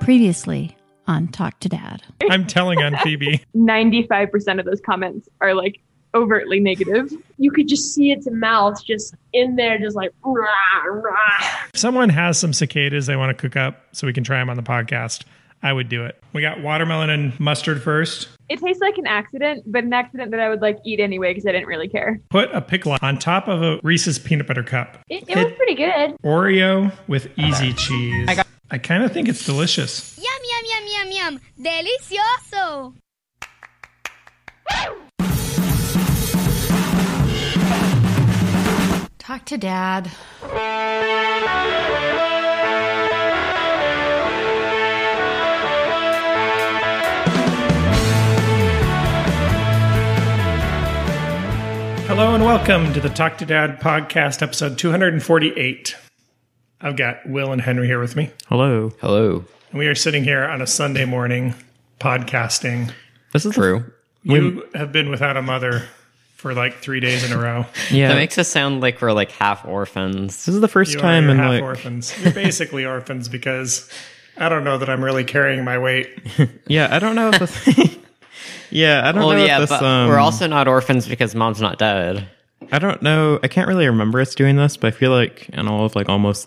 Previously on Talk to Dad. I'm telling on Phoebe. 95% of those comments are like overtly negative. You could just see its mouth just in there, just like, rah, rah. If someone has some cicadas they want to cook up so we can try them on the podcast, I would do it. We got watermelon and mustard first. It tastes like an accident, but an accident that I would like eat anyway because I didn't really care. Put a pickle on top of a Reese's peanut butter cup. It was pretty good. Oreo with easy cheese. I kind of think it's delicious. Yum, yum, yum, yum, yum. Delicioso. Talk to Dad. Hello and welcome to the Talk to Dad podcast, episode 248. I've got Will and Henry here with me. Hello. Hello. And we are sitting here on a Sunday morning podcasting. This is True. You have been without a mother for like 3 days in a row. Yeah. That makes us sound like we're like half orphans. This is the first You time are in half like orphans. You're basically orphans because I don't know that I'm really carrying my weight. Yeah, I don't know if this Yeah, I don't know if this but we're also not orphans because mom's not dead. I don't know. I can't really remember us doing this, but I feel like in all of like almost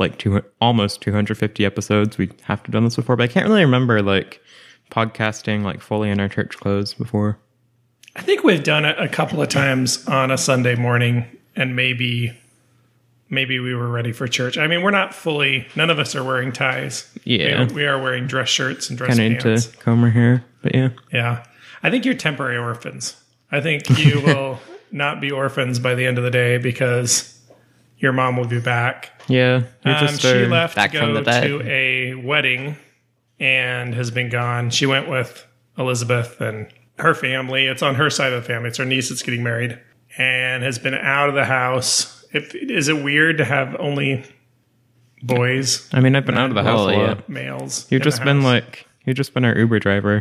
250 episodes we have to have done this before, but I can't really remember like podcasting like fully in our church clothes before. I think we've done it a couple of times on a Sunday morning, and maybe we were ready for church. I mean, we're not fully, none of us are wearing ties. Yeah. We are wearing dress shirts and dress Kind of pants. into comb our hair, but yeah. Yeah. I think you're temporary orphans. I think you will not be orphans by the end of the day because your mom will be back. Yeah. She left back to from go the dead. to a wedding and has been gone. She went with Elizabeth and her family. It's on her side of the family. It's her niece that's getting married and has been out of the house. Is it weird to have only boys, I mean, I've been out of the house a yeah. lot. males? You've in just the been house? you've just been our Uber driver.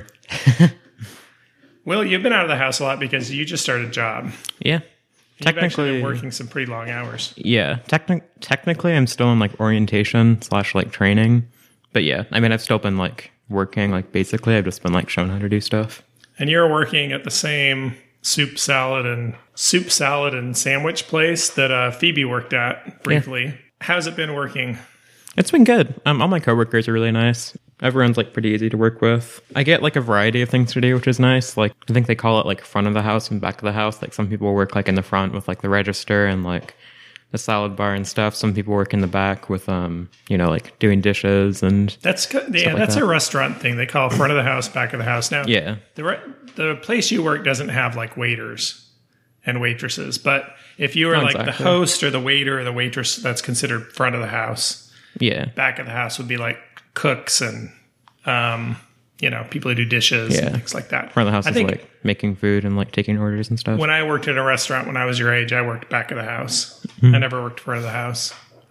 Will, you've been out of the house a lot because you just started a job. Yeah. You've actually Technically, been working some pretty long hours. yeah. Technically, I'm still in like orientation / like training, but yeah. I mean, I've still been like working. Like basically, I've just been like shown how to do stuff. And you're working at the same soup salad and sandwich place that Phoebe worked at briefly. How's it been working? It's been good. All my coworkers are really nice. Everyone's like pretty easy to work with. I get like a variety of things to do, which is nice. Like I think they call it like front of the house and back of the house. Like some people work like in the front with like the register and like the salad bar and stuff. Some people work in the back with like doing dishes and That's like that's that. a restaurant thing. They call front of the house, back of the house. Now, yeah. the place you work doesn't have like waiters and waitresses, but if you were Not like the exactly. host or the waiter or the waitress, that's considered front of the house. Yeah. Back of the house would be like cooks and people who do dishes Yeah. and things like that. Front of the house I is think like making food and like taking orders and stuff. when I worked at a restaurant when I was your age, I worked back of the house. Hmm. I never worked front of the house.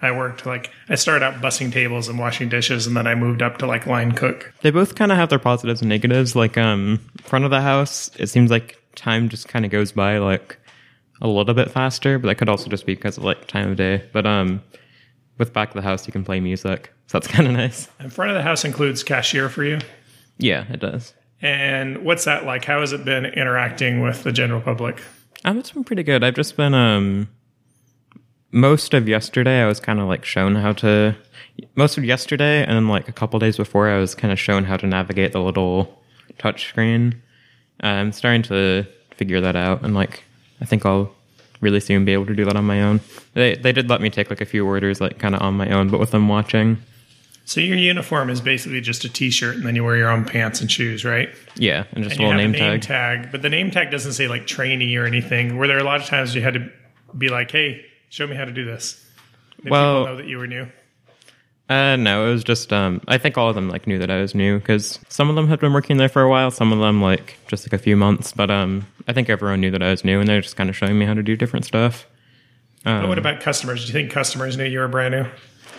I started out bussing tables and washing dishes, and then I moved up to like line cook. They both kind of have their positives and negatives. Like front of the house, it seems like time just kind of goes by like a little bit faster, but that could also just be because of like time of day. But with back of the house, you can play music, so that's kind of nice. And front of the house includes cashier for you. Yeah, it does. And what's that like? How has it been interacting with the general public? It's been pretty good. I've just been most of yesterday I was kind of like shown how to most of yesterday and then like a couple days before I was kind of shown how to navigate the little touch screen. I'm starting to figure that out, and like I think I'll really soon be able to do that on my own. They did let me take like a few orders like kind of on my own, but with them watching. So your uniform is basically just a t-shirt, and then you wear your own pants and shoes, right? Yeah, and just And a you little have name a name tag. tag, but the name tag doesn't say like trainee or anything. Were there a lot of times you had to be like, "Hey, show me how to do this"? Did Well- people know that you were new? No, it was just I think all of them like knew that I was new because some of them had been working there for a while, some of them like just like a few months, but I think everyone knew that I was new, and they're just kind of showing me how to do different stuff. But what about customers? Do you think customers knew you were brand new?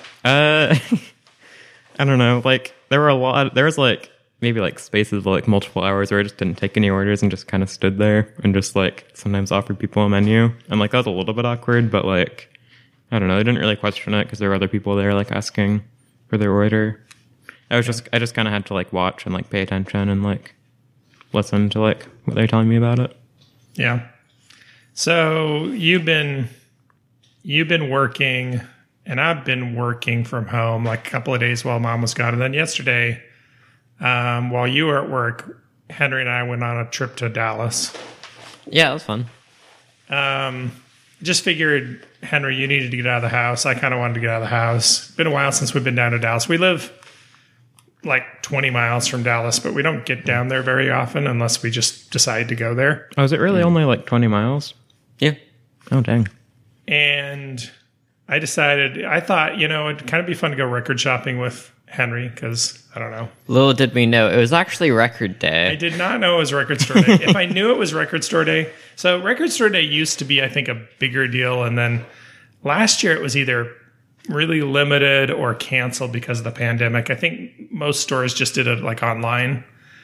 I don't know. Like there was like maybe like spaces of like multiple hours where I just didn't take any orders and just kind of stood there and just like sometimes offered people a menu, and like that was a little bit awkward, but like I don't know, I didn't really question it because there were other people there like asking for their order. I just kind of had to like watch and like pay attention and like listen to like what they're telling me about it. Yeah. So you've been working, and I've been working from home like a couple of days while Mom was gone, and then yesterday, while you were at work, Henry and I went on a trip to Dallas. Yeah, that was fun. Just figured, Henry, you needed to get out of the house. I kind of wanted to get out of the house. Been a while since we've been down to Dallas. We live like 20 miles from Dallas, but we don't get down there very often unless we just decide to go there. Oh, is it really only like 20 miles? Yeah. Oh, dang. And I thought, it'd kind of be fun to go record shopping with Henry because, I don't know. Little did we know, it was actually record day. I did not know it was Record Store Day. If I knew it was Record Store Day. So Record Store Day used to be, I think, a bigger deal. And then last year it was either really limited or canceled because of the pandemic. I think most stores just did it like online.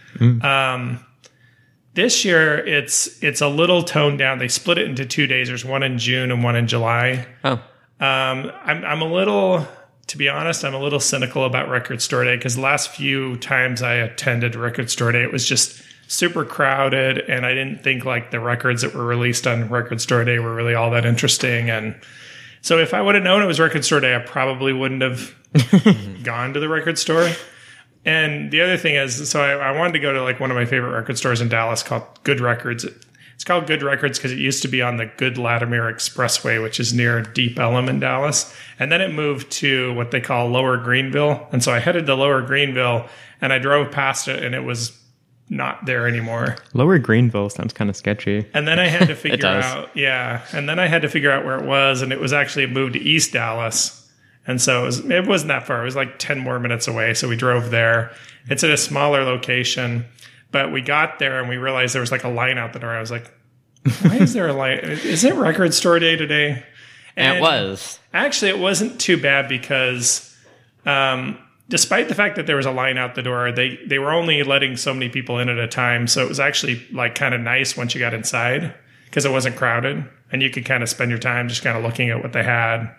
This year it's a little toned down. They split it into 2 days. There's one in June and one in July. Oh. I'm a little, to be honest, I'm a little cynical about Record Store Day because the last few times I attended Record Store Day, it was just super crowded, and I didn't think like the records that were released on Record Store Day were really all that interesting. And so if I would have known it was Record Store Day, I probably wouldn't have gone to the record store. And the other thing is, so I wanted to go to like one of my favorite record stores in Dallas called Good Records. It's called Good Records because it used to be on the Good Latimer Expressway, which is near Deep Ellum in Dallas. And then it moved to what they call Lower Greenville. And so I headed to Lower Greenville and I drove past it and it was not there anymore. Lower Greenville sounds kind of sketchy. And then I had to figure does. out, and then I had to figure out where it was, and it was actually moved to East Dallas. And so it wasn't that far. It was like 10 more minutes away. So we drove there. It's at a smaller location, but we got there and we realized there was like a line out the door. I was like, why is there a line? Is it Record Store Day today? And it was. Actually, it wasn't too bad because despite the fact that there was a line out the door, they were only letting so many people in at a time. So it was actually like kind of nice once you got inside because it wasn't crowded and you could kind of spend your time just kind of looking at what they had.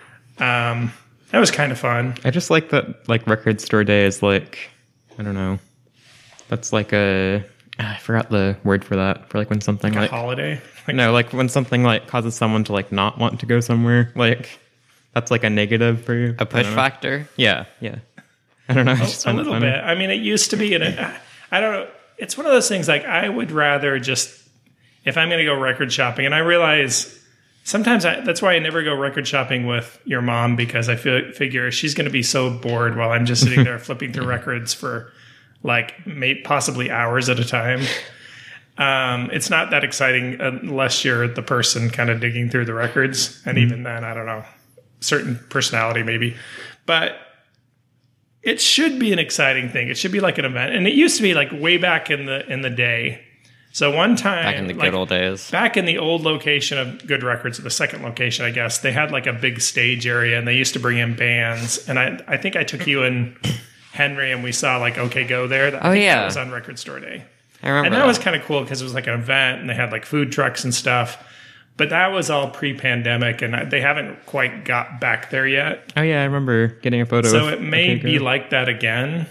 That was kind of fun. I just like that, like, Record Store Day is like, I don't know. That's like I forgot the word for that. For like when something Like like a holiday. no, like when something like causes someone to like not want to go somewhere. Like that's like a negative for you. A push factor? Yeah. I don't know. I A just find that little funny. bit. I mean, it used to be, I don't know. It's one of those things like I would rather just, if I'm going to go record shopping, and I realize sometimes that's why I never go record shopping with your mom because I figure she's going to be so bored while I'm just sitting there flipping through records for like possibly hours at a time. It's not that exciting unless you're the person kind of digging through the records. And even then, I don't know, certain personality maybe. But it should be an exciting thing. It should be like an event. And it used to be like way back in the day. So one time, Back in the good old days. Back in the old location of Good Records, the second location, I guess, they had like a big stage area and they used to bring in bands. And I think I took you and Henry and we saw like OK Go there. That was on Record Store Day. I remember And that was kind of cool because it was like an event and they had like food trucks and stuff. But that was all pre-pandemic and they haven't quite got back there yet. Oh yeah, I remember getting a photo. So of it may OK be Go. like that again.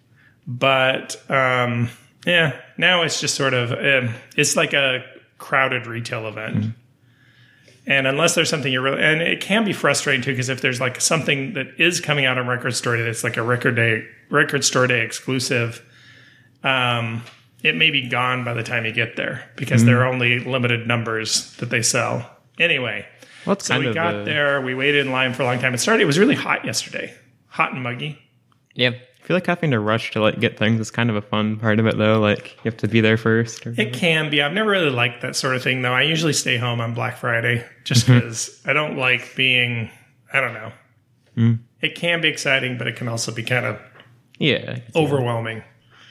But yeah, now it's just sort of, it's like a crowded retail event. Mm-hmm. And unless there's something you're really, and it can be frustrating too, because if there's like something that is coming out on Record Store Day that's like a Record Store Day exclusive, it may be gone by the time you get there because there are only limited numbers that they sell. Anyway, Well, it's so kind we of got there, we waited in line for a long time. It was really hot yesterday, hot and muggy. Yeah. I feel like having to rush to like get things is kind of a fun part of it though. Like you have to be there first. It can be. I've never really liked that sort of thing, though. I usually stay home on Black Friday just because I don't like being, I don't know. It can be exciting, but it can also be kind of Yeah. overwhelming.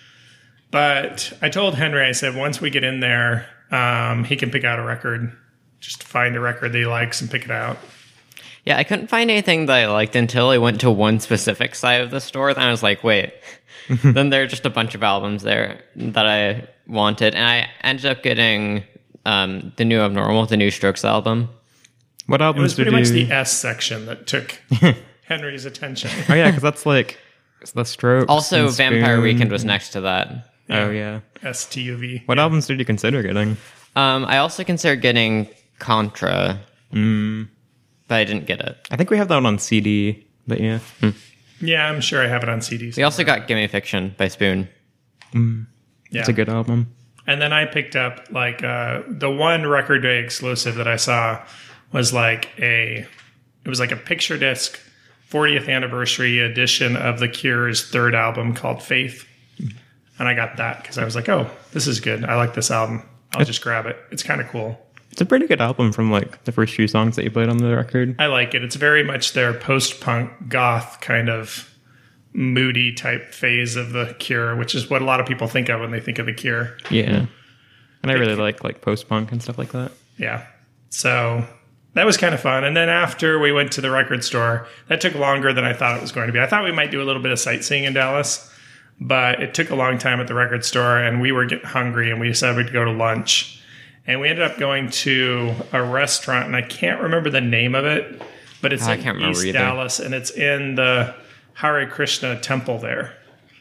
But I told Henry, I said, once we get in there, he can pick out a record, just find a record that he likes and pick it out. Yeah, I couldn't find anything that I liked until I went to one specific side of the store. Then I was like, wait. Then there are just a bunch of albums there that I wanted. And I ended up getting the new Abnormal, the new Strokes album. What It albums was did pretty you? much the S section that took Henry's attention. Oh yeah, because that's like The Strokes. Also, and Vampire Spoon. Weekend was next to that. Oh yeah. STUV. What albums did you consider getting? I also considered getting Contra, but I didn't get it. I think we have that one on CD, but yeah. Yeah, I'm sure I have it on CDs. We also got Gimme Fiction by Spoon. Yeah. It's a good album. And then I picked up like the one Record Day exclusive that I saw was like it was like a picture disc 40th anniversary edition of The Cure's third album called Faith. And I got that because I was like, oh, this is good. I like this album. I'll just grab it. It's kind of cool. It's a pretty good album from like the first few songs that you played on the record. I like it. It's very much their post-punk goth kind of moody type phase of The Cure, which is what a lot of people think of when they think of The Cure. Yeah. And I really like post-punk and stuff like that. Yeah. So that was kind of fun. And then after we went to the record store, that took longer than I thought it was going to be. I thought we might do a little bit of sightseeing in Dallas, but it took a long time at the record store, and we were getting hungry, and we decided to go to lunch. And we ended up going to a restaurant, and I can't remember the name of it, but it's I in can't remember East either. Dallas, and it's in the Hare Krishna temple there.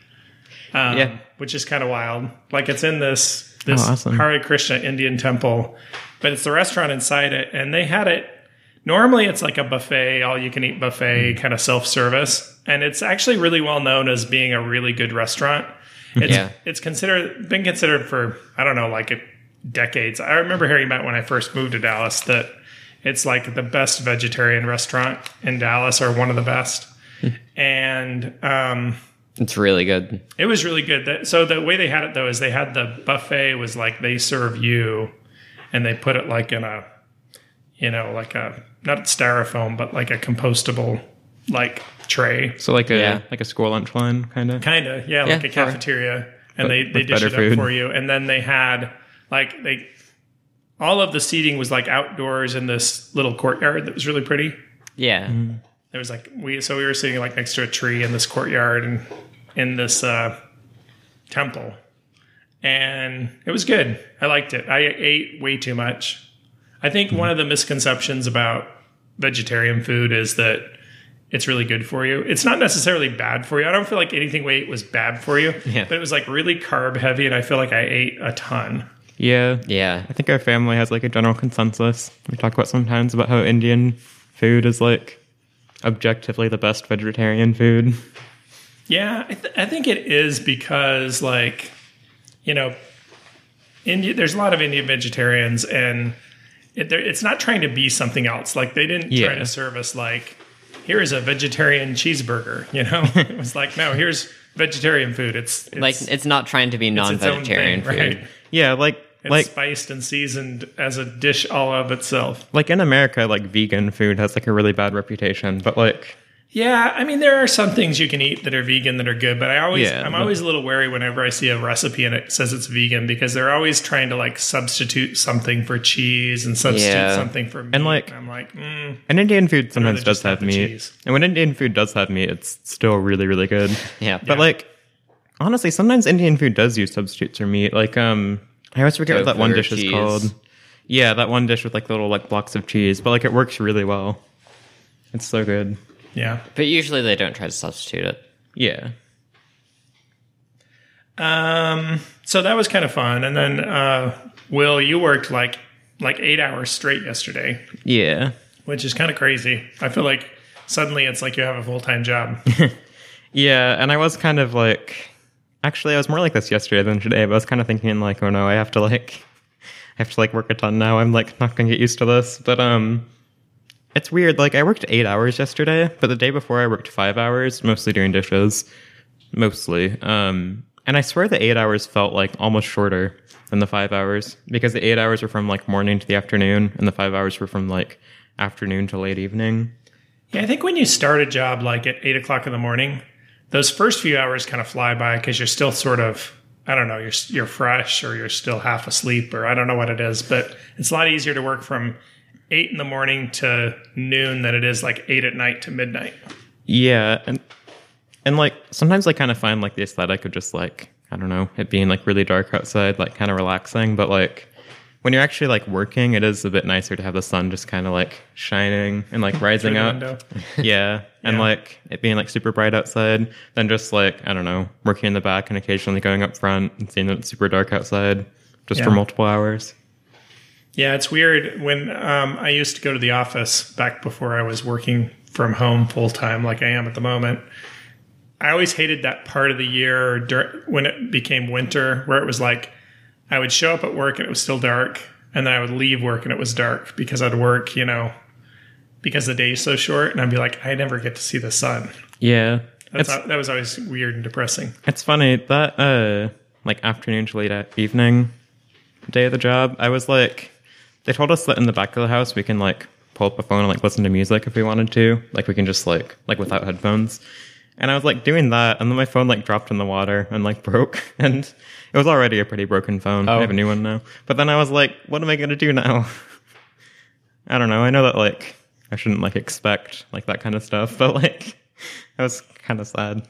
Which is kind of wild. Like it's in this awesome. Hare Krishna Indian temple, but it's the restaurant inside it, and they had it. Normally, it's like a buffet, all-you-can-eat buffet, kind of self-service, and it's actually really well known as being a really good restaurant. It's been considered for I don't know, like decades. I remember hearing about when I first moved to Dallas that it's like the best vegetarian restaurant in Dallas, or one of the best, and It's really good. it was really good. So the way they had it though is they had the buffet was like they serve you, and they put it like in a, like a not styrofoam but like a compostable like tray. So like Yeah. a school lunch line kind of. Kind of, yeah, like a sure. cafeteria, and But they with dish better it up food. for you. And then they had all of the seating was like outdoors in this little courtyard that was really pretty. Yeah. It was like we were sitting like next to a tree in this courtyard and in this temple, and it was good. I liked it. I ate way too much. I think one of the misconceptions about vegetarian food is that it's really good for you. It's not necessarily bad for you. I don't feel like anything we ate was bad for you, Yeah. but it was like really carb heavy, and I feel like I ate a ton. Yeah. Yeah. I think our family has like a general consensus. We talk about sometimes about how Indian food is like objectively the best vegetarian food. Yeah, I think it is because, like, there's a lot of Indian vegetarians, and it's not trying to be something else. Like, they didn't try to serve us, like, here is a vegetarian cheeseburger, It was like, no, here's vegetarian food. It's not trying to be its own non-vegetarian thing, food. right? Yeah, It's spiced and seasoned as a dish all of itself. like in America, like vegan food has like a really bad reputation, but like Yeah, I mean, there are some things you can eat that are vegan that are good, but I'm but- always a little wary whenever I see a recipe and it says it's vegan, because they're always trying to like substitute something for cheese and substitute Yeah. something for meat. And, like- I'm like, and Indian food sometimes rather does just have have the meat. cheese. And when Indian food does have meat, it's still really, really good. Yeah. But like honestly, sometimes Indian food does use substitutes for meat. Like I always forget what that one Tofu or dish is cheese. called. Yeah, that one dish with like little like blocks of cheese, but like it works really well. It's so good. yeah. But usually they don't try to substitute it. Yeah. So that was kind of fun. And then, Will, you worked like 8 hours straight yesterday, Yeah. which is kind of crazy. I feel like suddenly it's like you have a full-time job. Yeah, and I was kind of like, actually, I was more like this yesterday than today. But I was kind of thinking like, oh no, I have to work a ton now. I'm like not gonna get used to this. But it's weird. Like I worked 8 hours yesterday, but the day before I worked 5 hours, mostly doing dishes, mostly. And I swear the 8 hours felt like almost shorter than the 5 hours, because the 8 hours were from like morning to the afternoon, and the 5 hours were from like afternoon to late evening. Yeah, I think when you start a job like at 8 o'clock in the morning, those first few hours kind of fly by because you're still sort of, I don't know, you're fresh, or you're still half asleep, or I don't know what it is, but it's a lot easier to work from 8 in the morning to noon than it is like 8 at night to midnight. Yeah, and like sometimes I kind of find like the aesthetic of just like, I don't know, it being like really dark outside, like kind of relaxing, but like when you're actually like working, it is a bit nicer to have the sun just kind of like shining and like rising Through the up. window. Yeah. And Yeah. like it being like super bright outside than just like, I don't know, working in the back and occasionally going up front and seeing that it's super dark outside just for Yeah. multiple hours. Yeah, it's weird. When I used to go to the office back before I was working from home full time, like I am at the moment, I always hated that part of the year when it became winter, where it was like I would show up at work and it was still dark, and then I would leave work and it was dark because I'd work, because the day's so short, and I'd be like, I never get to see the sun. Yeah. That was always weird and depressing. It's funny that like afternoon to late evening day of the job, I was like, they told us that in the back of the house we can like pull up a phone and like listen to music if we wanted to, like we can just like without headphones. And I was like doing that, and then my phone like dropped in the water and like broke, and it was already a pretty broken phone. I have a new one now, but then I was like, what am I gonna do now? I don't know. I know that like I shouldn't like expect like that kind of stuff, but like I was kind of sad.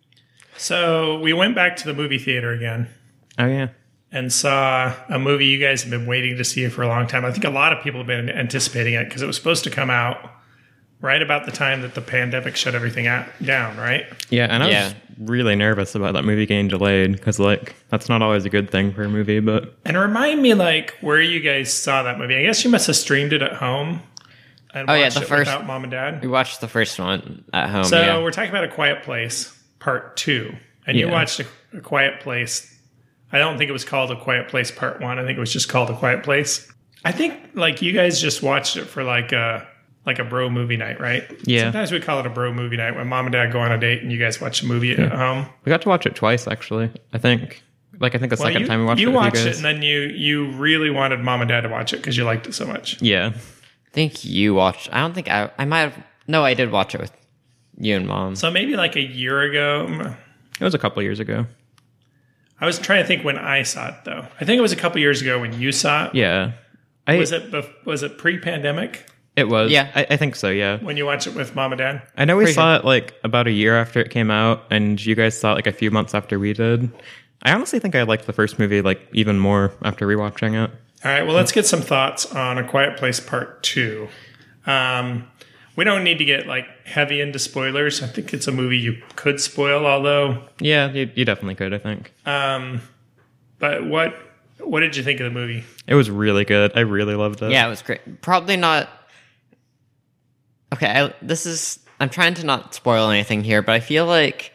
So we went back to the movie theater again Oh yeah. and saw a movie you guys have been waiting to see for a long time. I think a lot of people have been anticipating it because it was supposed to come out right about the time that the pandemic shut everything down, right? Yeah, and I Yeah. was really nervous about that movie getting delayed because, like, that's not always a good thing for a movie. But And remind me, like, where you guys saw that movie. I guess you must have streamed it at home and Oh, yeah, watched the it first- without mom and dad. We watched the first one at home. So yeah. we're talking about A Quiet Place, Part 2. And you Yeah. watched a Quiet Place. I don't think it was called A Quiet Place Part 1. I think it was just called A Quiet Place. I think, like, you guys just watched it for, like a bro movie night, right? Yeah. Sometimes we call it a bro movie night when mom and dad go on a date and you guys watch a movie at home. we got to watch it twice, actually. I think the second time we watched you it with watched you it guys. and then you really wanted mom and dad to watch it because you liked it so much. Yeah. I think you watched. I don't think I might have. No, I did watch it with you and mom. So maybe like a year ago. It was a couple years ago. I was trying to think when I saw it though. I think it was a couple years ago when you saw it. Yeah. Was it pre-pandemic It was. Yeah. I think so, yeah. when you watched it with mom and dad? I know we Pretty saw it, like, about a year after it came out, and you guys saw it, like, a few months after we did. I honestly think I liked the first movie, like, even more after rewatching it. All right, well, let's get some thoughts on A Quiet Place Part 2. We don't need to get like heavy into spoilers. I think it's a movie you could spoil, although. Yeah, you definitely could, I think. Uh, But what did you think of the movie? It was really good. I really loved it. Yeah, it was great. Probably not. Okay, I'm trying to not spoil anything here, but I feel like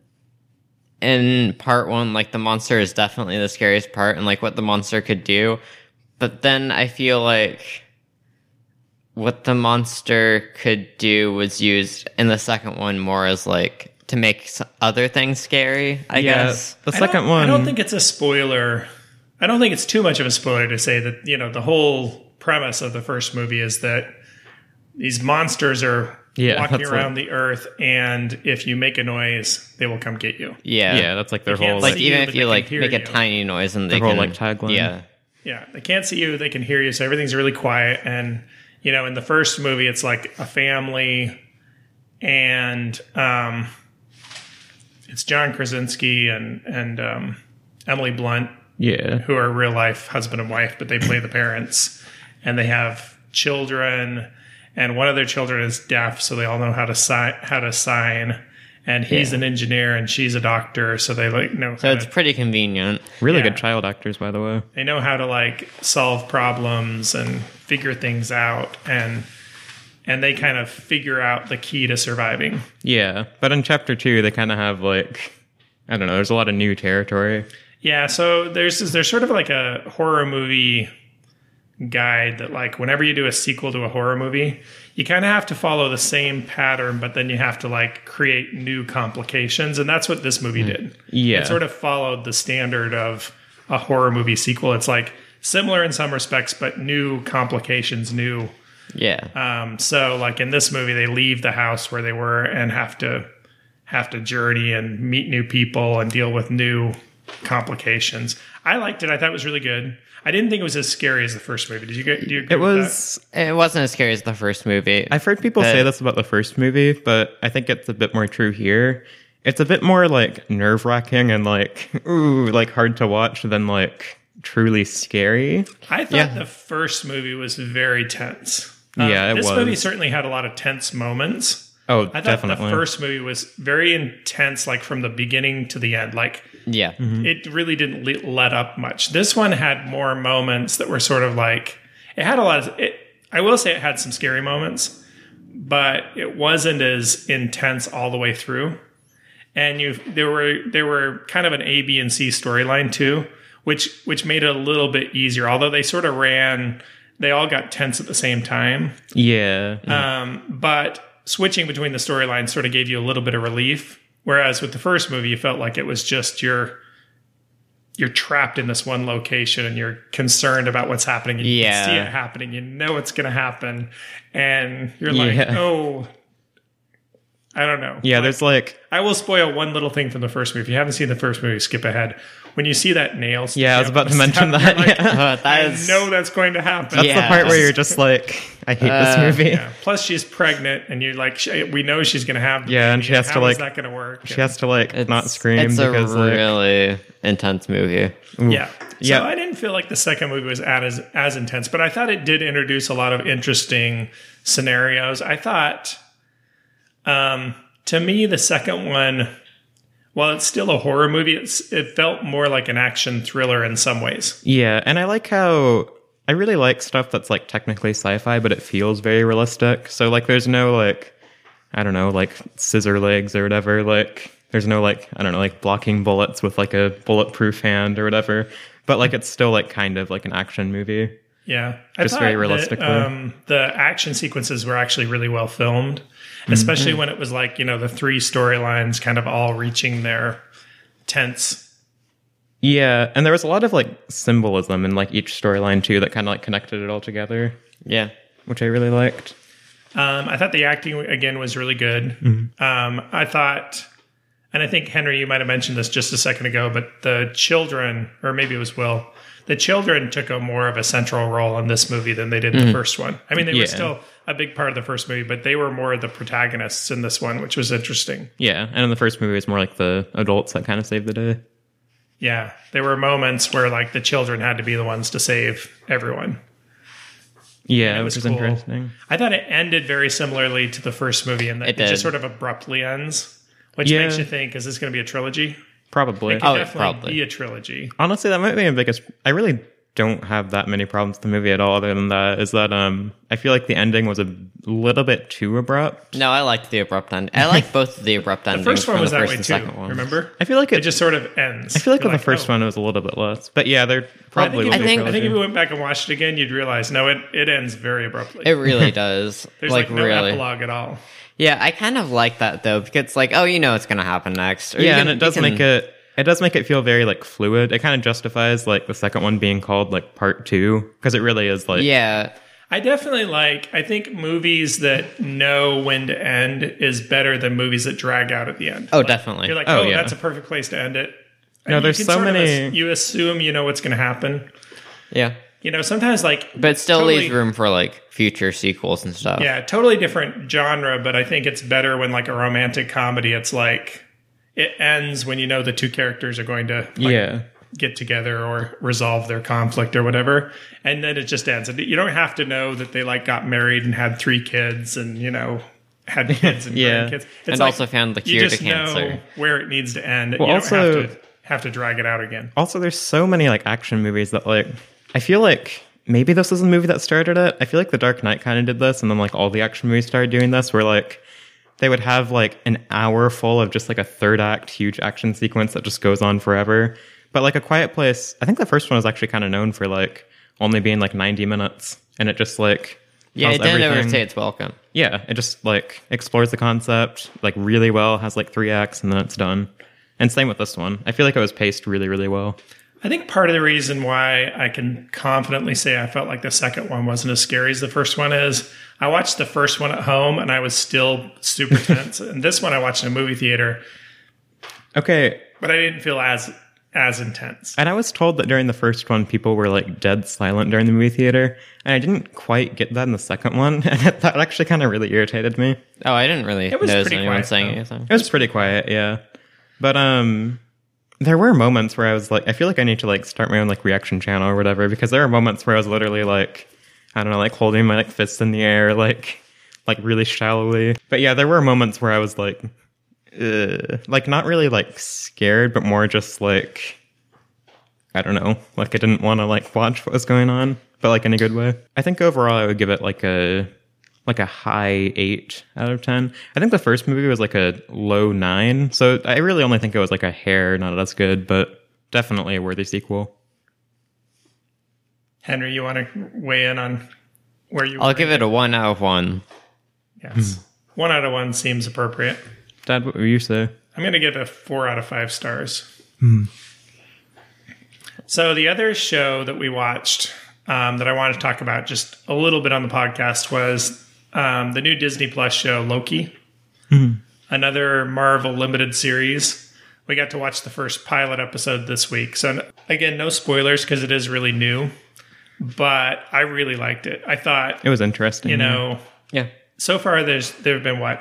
in part one, like the monster is definitely the scariest part, and like what the monster could do. But then I feel like what the monster could do was used in the second one more as like to make other things scary. I guess. The second one. I don't think it's a spoiler. I don't think it's too much of a spoiler to say that, the whole premise of the first movie is that these monsters are walking that's around the earth, and if you make a noise, they will come get you. Yeah. Yeah, that's like their They can't whole see Like even you, if but you they like can hear make a you. tiny noise and they whole, can like, tagline. Yeah. Yeah, they can't see you, they can hear you, so everything's really quiet. And in the first movie, it's like a family, and it's John Krasinski and Emily Blunt, Yeah. who are real life husband and wife, but they play the parents, and they have children, and one of their children is deaf, so they all know how to sign. And he's an engineer, and she's a doctor, so they know. So it's pretty convenient. Really Yeah. good child actors, by the way. They know how to like solve problems and figure things out, and they kind of figure out the key to surviving. Yeah. But in chapter 2, they kind of have, like, I don't know, there's a lot of new territory. Yeah, so there's sort of like a horror movie guide that like whenever you do a sequel to a horror movie, you kind of have to follow the same pattern, but then you have to like create new complications, and that's what this movie did. Yeah. It sort of followed the standard of a horror movie sequel. It's like similar in some respects, but new complications, new. Yeah. So like in this movie, they leave the house where they were and have to journey and meet new people and deal with new complications. I liked it. I thought it was really good. I didn't think it was as scary as the first movie. Do you agree It with was. It wasn't as scary as the first movie. I've heard people say this about the first movie, but I think it's a bit more true here. It's a bit more like nerve wracking and like, ooh, like hard to watch than like truly scary. I thought the first movie was very tense. Yeah, it this was. movie certainly had a lot of tense moments. Oh, I thought definitely. the first movie was very intense, like from the beginning to the end. Like Yeah. it really didn't let up much. This one had more moments that were sort of like it had a lot of. I will say it had some scary moments, but it wasn't as intense all the way through. And there were kind of an A, B, and C storyline too, which made it a little bit easier. Although they sort of they all got tense at the same time. Yeah. But switching between the storylines sort of gave you a little bit of relief. Whereas with the first movie, you felt like it was just you're trapped in this one location and you're concerned about what's happening. You can see it happening. You know it's going to happen. And you're like, oh, I don't know. Yeah, there's like... I will spoil one little thing from the first movie. If you haven't seen the first movie, skip ahead. When you see that nail... Yeah, I was about to mention that. Like, That is, I know that's going to happen. That's the part where you're just like, I hate this movie. Yeah. Plus, she's pregnant, and you're like, we know she's going to have the Yeah, and baby, she has to, how like... is that going to work? She has to like not scream It's because a like... really intense movie. Yeah. Yeah. So I didn't feel like the second movie was as intense, but I thought it did introduce a lot of interesting scenarios. I thought, to me, the second one, while it's still a horror movie, it felt more like an action thriller in some ways. Yeah, and I like how... I really like stuff that's like technically sci-fi, but it feels very realistic. So like there's no like, I don't know, like scissor legs or whatever. Like there's no like, I don't know, like blocking bullets with like a bulletproof hand or whatever. But like it's still like kind of like an action movie. Yeah. Just I very thought realistically. that, the action sequences were actually really well filmed, especially when it was like, the three storylines kind of all reaching their tense. Yeah, and there was a lot of like symbolism in like each storyline too that kind of like connected it all together, Yeah. which I really liked. I thought the acting, again, was really good. I thought, and I think, Henry, you might have mentioned this just a second ago, but the children, or maybe it was Will, the children took a more of a central role in this movie than they did in the first one. I mean, they were still a big part of the first movie, but they were more the protagonists in this one, which was interesting. Yeah, and in the first movie, it's more like the adults that kind of saved the day. Yeah, there were moments where like the children had to be the ones to save everyone. Yeah, It which was is cool. interesting. I thought it ended very similarly to the first movie in that It it did. just sort of abruptly ends, which Yeah. makes you think, is this going to be a trilogy? Probably. It could Oh, definitely probably. be a trilogy. Honestly, that might be my biggest... I really don't have that many problems with the movie at all other than that, is that I feel like the ending was a little bit too abrupt. No, I liked the abrupt end. I like both of the abrupt The endings first one from was the that first way and too, second one. remember? I feel like It just sort of ends. I feel like You're with the first oh. one, it was a little bit less. But yeah, they're probably... I think, will be I think if trilogy. you went back and watched it again, you'd realize, no, it ends very abruptly. It really does. There's like no really. epilogue at all. Yeah, I kind of like that though, because it's like, oh, you know what's going to happen next. Or you Yeah, can- and it does you can- make it... It does make it feel very like fluid. It kind of justifies like the second one being called like part 2 because it really is like Yeah, I definitely I think movies that know when to end is better than movies that drag out at the end. Oh, definitely. You're like, Oh, oh, yeah. that's a perfect place to end it. No, And there's you can so sort of many- you assume you know what's going to happen. yeah. Sometimes like... But it still totally- leaves room for like future sequels and stuff. Yeah, totally different genre, but I think it's better when like a romantic comedy, it's like it ends when you know the two characters are going to like, get together or resolve their conflict or whatever, and then it just ends. And you don't have to know that they like got married and had 3 kids and had kids and Yeah. grandkids. It's And like, also found the you cure to just know cancer. where it needs to end. Well, you also- don't have to drag it out again. Also, there's so many like action movies that like I feel like maybe this was the movie that started it. I feel like The Dark Knight kind of did this, and then like all the action movies started doing this, where like they would have like an hour full of just like a third act huge action sequence that just goes on forever. But like A Quiet Place, I think the first one was actually kind of known for like only being like 90 minutes, and it just like Yeah, it tells didn't everything. overstay its welcome. Yeah, it just like explores the concept like really well, has like 3 acts, and then it's done. And same with this one. I feel like it was paced really, really well. I think part of the reason why I can confidently say I felt like the second one wasn't as scary as the first one is I watched the first one at home and I was still super tense. And this one I watched in a movie theater, Okay, but I didn't feel as intense. and I was told that during the first one, people were like dead silent during the movie theater, and I didn't quite get that in the second one, and that actually kind of really irritated me. Oh, I didn't really It was notice pretty anyone quiet, saying though. anything. It was pretty quiet, yeah. But there were moments where I was like, I feel like I need to like start my own like reaction channel or whatever, because there were moments where I was literally like, I don't know, like holding my like fists in the air, like really shallowly. But yeah, there were moments where I was like not really like scared, but more just like, I don't know, like I didn't want to like watch what was going on, but like in a good way. I think overall I would give it like a high 8 out of 10. I think the first movie was like a low 9, so I really only think it was like a hair not as good, but definitely a worthy sequel. Henry, you want to weigh in on where you? I'll give it a 1 out of 1. Yes, 1 out of 1 seems appropriate. Dad, what would you say? I'm going to give it a 4 out of 5 stars. So the other show that we watched that I wanted to talk about just a little bit on the podcast was the new Disney Plus show, Loki. Another Marvel limited series. We got to watch the first pilot episode this week. So again, no spoilers because it is really new, but I really liked it. I thought It was interesting. Yeah. so far there have been what?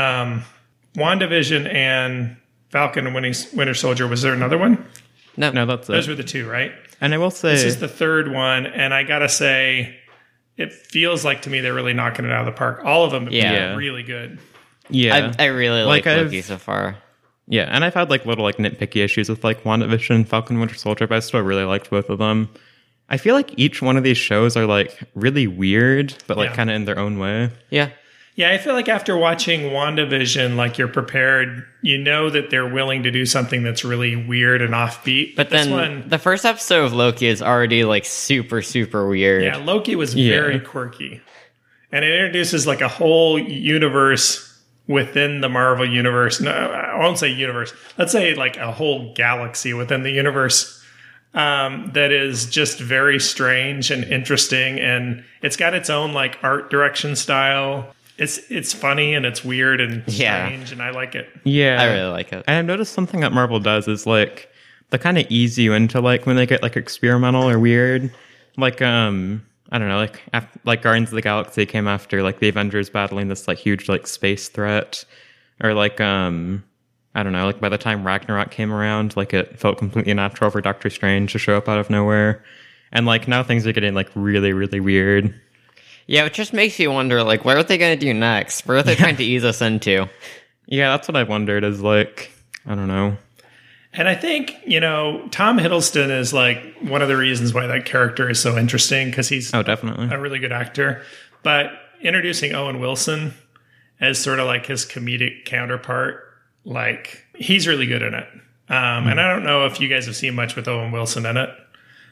WandaVision and Falcon and Winter Soldier. Was there another one? No, that's Those it. were the 2, right? And I will say, This is the 3rd one, and I gotta say, it feels like to me they're really knocking it out of the park. All of them have Yeah. been really good. yeah. I really like Like, Loki so far. Yeah, and I've had like little like nitpicky issues with like WandaVision and Falcon Winter Soldier, but I still really liked both of them. I feel like each one of these shows are like really weird, but like Yeah. kind of in their own way. Yeah. Yeah, I feel like after watching WandaVision, like you're prepared, you know that they're willing to do something that's really weird and offbeat. But this then one, the first episode of Loki is already like super, super weird. yeah, Loki was Yeah. very quirky. And it introduces like a whole universe within the Marvel universe. No, I won't say universe. Let's say like a whole galaxy within the universe that is just very strange and interesting. And it's got its own like art direction style. It's funny and it's weird and Yeah. strange, and I like it. Yeah, I really like it. And I've noticed something that Marvel does is like they kind of ease you into like when they get like experimental or weird, like I don't know, like Guardians of the Galaxy came after like the Avengers battling this like huge like space threat, or like I don't know, like by the time Ragnarok came around, like it felt completely natural for Doctor Strange to show up out of nowhere, and like now things are getting like really really weird. Yeah, it just makes you wonder, like, what are they going to do next? What are they trying to ease us into? Yeah, that's what I wondered. Is like I don't know. And I think, Tom Hiddleston is like one of the reasons why that character is so interesting, because he's Oh, definitely. a really good actor. But introducing Owen Wilson as sort of like his comedic counterpart, like he's really good in it. And I don't know if you guys have seen much with Owen Wilson in it,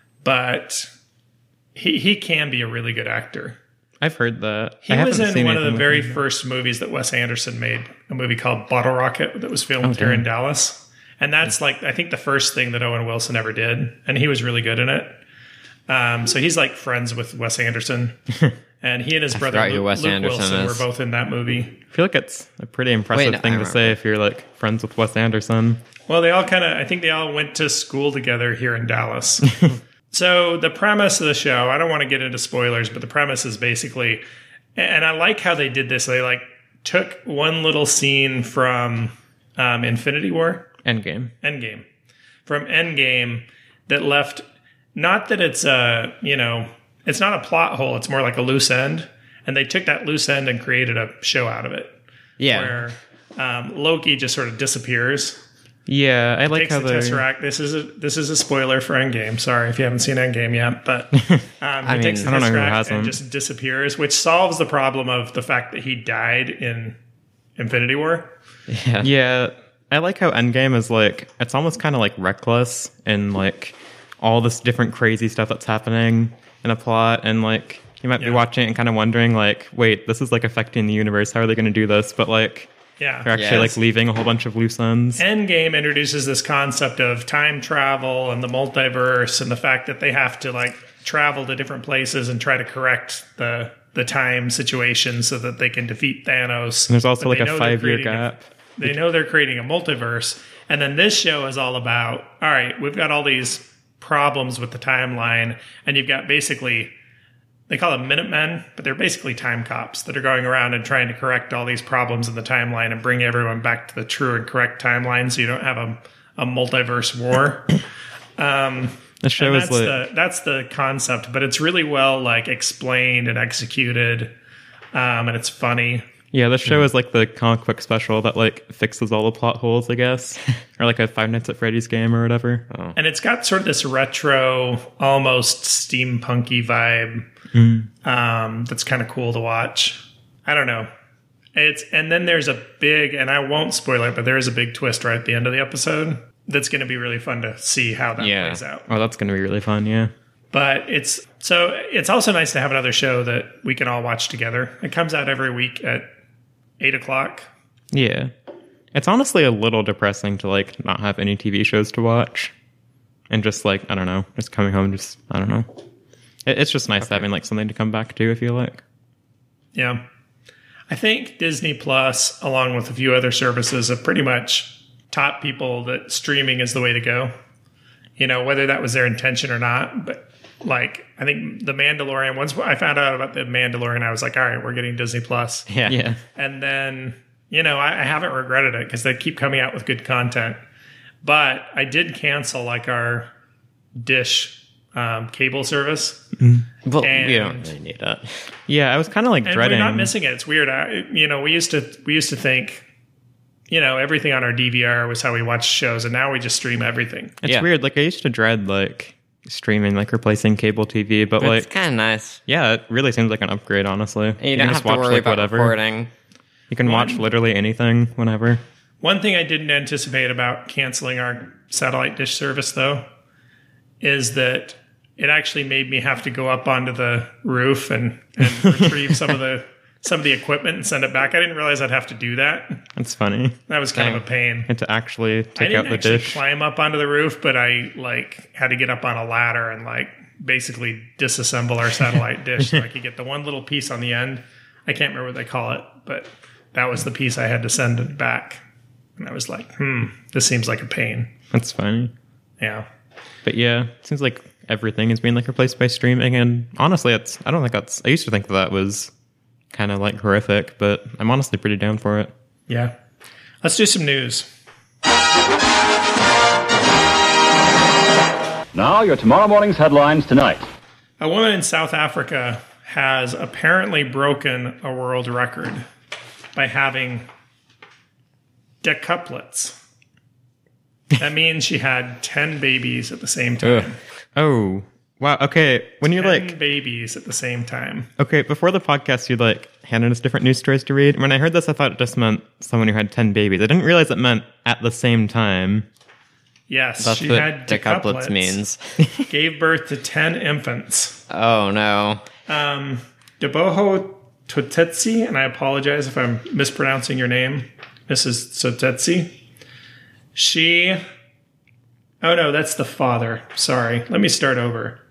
but he can be a really good actor. I've heard that. He I was haven't in seen one of the anything with very him. first movies that Wes Anderson made, a movie called Bottle Rocket that was filmed here damn. in Dallas. And that's like, I think the first thing that Owen Wilson ever did. And he was really good in it. So he's like friends with Wes Anderson. And he and his brother forgot who Luke, Wes Luke Anderson Wilson were is. both in that movie. I feel like it's a pretty impressive Wait, thing I to say if you're like friends with Wes Anderson. Well, I think they all went to school together here in Dallas. So the premise of the show, I don't want to get into spoilers, but the premise is basically, and I like how they did this. They like took one little scene from Infinity War, Endgame. from Endgame that left, not that it's it's not a plot hole. It's more like a loose end. And they took that loose end and created a show out of it. Yeah. Where Loki just sort of disappears. Yeah, I like Takes how the they. Tesseract. This is a spoiler for Endgame. Sorry if you haven't seen Endgame yet, but he takes the I don't know who Tesseract hasn't. and just disappears, which solves the problem of the fact that he died in Infinity War. Yeah, I like how Endgame is like it's almost kind of like reckless and like all this different crazy stuff that's happening in a plot, and like you might be Yeah. watching it and kind of wondering like, wait, this is like affecting the universe. How are they going to do this? But like Yeah. they're actually Yes. like leaving a whole bunch of loose ends. Endgame introduces this concept of time travel and the multiverse and the fact that they have to like travel to different places and try to correct the time situation so that they can defeat Thanos. And there's also But like they a know they're 5-year creating a- gap. They know they're creating a multiverse. And then this show is all about, all right, we've got all these problems with the timeline. And you've got basically, they call them Minutemen, but they're basically time cops that are going around and trying to correct all these problems in the timeline and bring everyone back to the true and correct timeline so you don't have a a multiverse war. The show And is like that's the concept, but it's really well like explained and executed, and it's funny. yeah, the show is like the comic book special that like fixes all the plot holes, I guess, or like a Five Nights at Freddy's game or whatever. Oh. And it's got sort of this retro, almost steampunky vibe. That's kind of cool to watch. I don't know. And then there's a big, and I won't spoil it, but there is a big twist right at the end of the episode. That's going to be really fun to see how that plays out. Oh, that's gonna be really fun. Yeah. But it's also nice to have another show that we can all watch together. It comes out every week at 8:00. Yeah. It's honestly a little depressing to like not have any TV shows to watch. And just like, I don't know, just coming home, just, I don't know. It's just nice having like something to come back to, I feel like. Yeah. I think Disney Plus, along with a few other services, have pretty much taught people that streaming is the way to go. You know, whether that was their intention or not. But like, I think The Mandalorian, once I found out about The Mandalorian, I was like, all right, we're getting Disney Plus. Yeah. And then, you know, I haven't regretted it because they keep coming out with good content. But I did cancel like our Dish cable service. Well, And- we don't really need it. Yeah, I was kind of like And dreading. we're not missing it. It's weird. We used to think, you know, everything on our DVR was how we watched shows, and now we just stream everything. It's Yeah. weird. Like I used to dread like streaming, like replacing cable TV, but It's like, kind of nice. yeah, it really seems like an upgrade. Honestly, And you don't have to worry about recording. You can watch literally anything whenever. One thing I didn't anticipate about canceling our satellite dish service, though, is that it actually made me have to go up onto the roof and retrieve some of the equipment and send it back. I didn't realize I'd have to do that. It's funny. That was kind of a pain. And to actually I take didn't out the actually dish. climb up onto the roof, but I like had to get up on a ladder and like basically disassemble our satellite dish so I could get the one little piece on the end. I can't remember what they call it, but that was the piece I had to send it back. And I was like, this seems like a pain. That's funny. Yeah. But yeah, it seems like everything is being like replaced by streaming. And honestly, I don't think that's, I used to think that was kind of like horrific, but I'm honestly pretty down for it. Yeah. Let's do some news. Now, your tomorrow morning's headlines tonight. A woman in South Africa has apparently broken a world record by having decuplets. That means she had 10 babies at the same time. Oh, wow. Okay. When you're 10 like, babies at the same time. okay, before the podcast, you like handed us different news stories to read. When I heard this, I thought it just meant someone who had 10 babies. I didn't realize it meant at the same time. Yes, That's she what had decuplets decuplets. means. Gave birth to 10 infants. Oh, no. Deboho Totetsi, and I apologize if I'm mispronouncing your name, Mrs. Sotetsi. Oh no, that's the father. Sorry. Let me start over.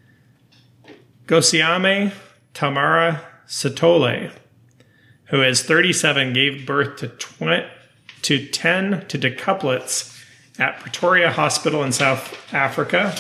Gosiame Tamara Satole, who is 37, gave birth to 10 to decuplets at Pretoria Hospital in South Africa.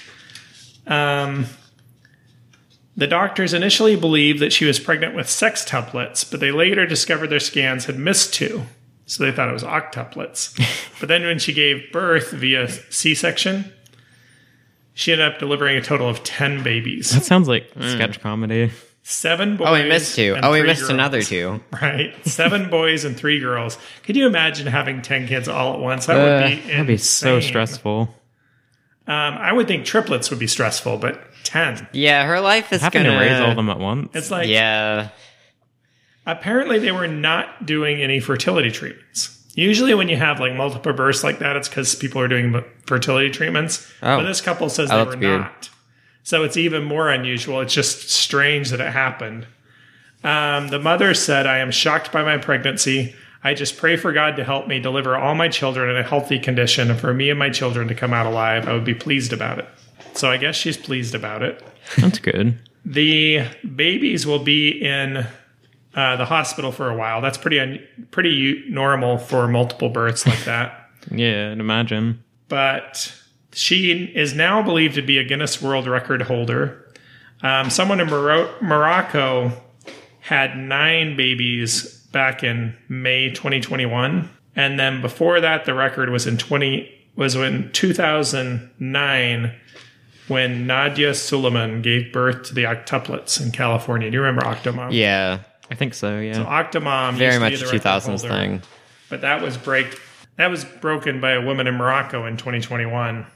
The doctors initially believed that she was pregnant with sextuplets, but they later discovered their scans had missed 2. So they thought it was octuplets. But then when she gave birth via C-section, she ended up delivering a total of 10 babies. That sounds like sketch comedy. 7 boys. Oh, we missed 2. and Oh, we 3 missed girls. another 2. Right. 7 boys and 3 girls. Could you imagine having 10 kids all at once? That would be That'd be so insane. stressful. I would think triplets would be stressful, but 10. Yeah, her life is Having gonna... to raise all of them at once. It's like, Yeah. apparently they were not doing any fertility treatments. Usually when you have like multiple births like that, it's because people are doing fertility treatments. Oh. But this couple says Oh, they that's were weird. not. So it's even more unusual. It's just strange that it happened. The mother said, "I am shocked by my pregnancy. I just pray for God to help me deliver all my children in a healthy condition and for me and my children to come out alive. I would be pleased about it." So I guess she's pleased about it. That's good. The babies will be in the hospital for a while. That's pretty normal for multiple births like that. Yeah, I'd imagine. But she is now believed to be a Guinness World Record holder. Someone in Morocco had 9 babies back in May 2021. And then before that, the record was in was in 2009 when Nadia Suleiman gave birth to the octuplets in California. Do you remember Octomom? Yeah, I think so, yeah. So Octomom very used to much be the a record 2000s holder, thing. but that was broken by a woman in Morocco in 2021.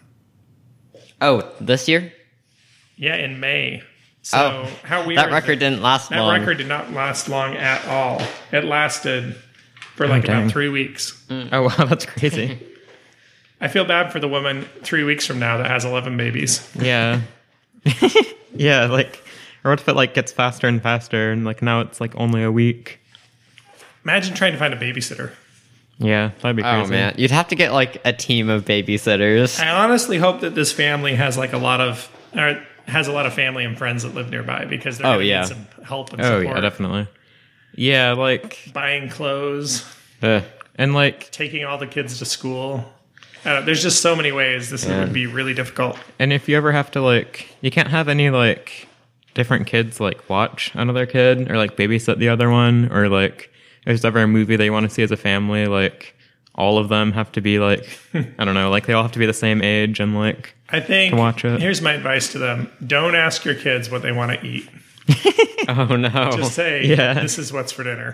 Oh, this year? Yeah, in May. So how weird. That record didn't last long. That record did not last long at all. It lasted for like dang. about 3 weeks. Oh, wow, that's crazy. I feel bad for the woman 3 weeks from now that has 11 babies. Yeah. Yeah, like, or what if it, like, gets faster and faster, and, like, now it's, like, only a week? Imagine trying to find a babysitter. Yeah, that'd be crazy. Oh, man. You'd have to get, like, a team of babysitters. I honestly hope that this family has like a lot of family and friends that live nearby because they're going to need some help and Oh, support. yeah, definitely. Yeah, like, Buying clothes, and, like, taking all the kids to school. There's just so many ways this would be really difficult. and if you ever have to, like, you can't have any, like, different kids, like, watch another kid or, like, babysit the other one, or, like, if there's ever a movie they want to see as a family, like, all of them have to be, like, I don't know, like, they all have to be the same age and, like, I think to watch it. Here's my advice to them. Don't ask your kids what they want to eat. Oh, no. Just say, Yeah. this is what's for dinner.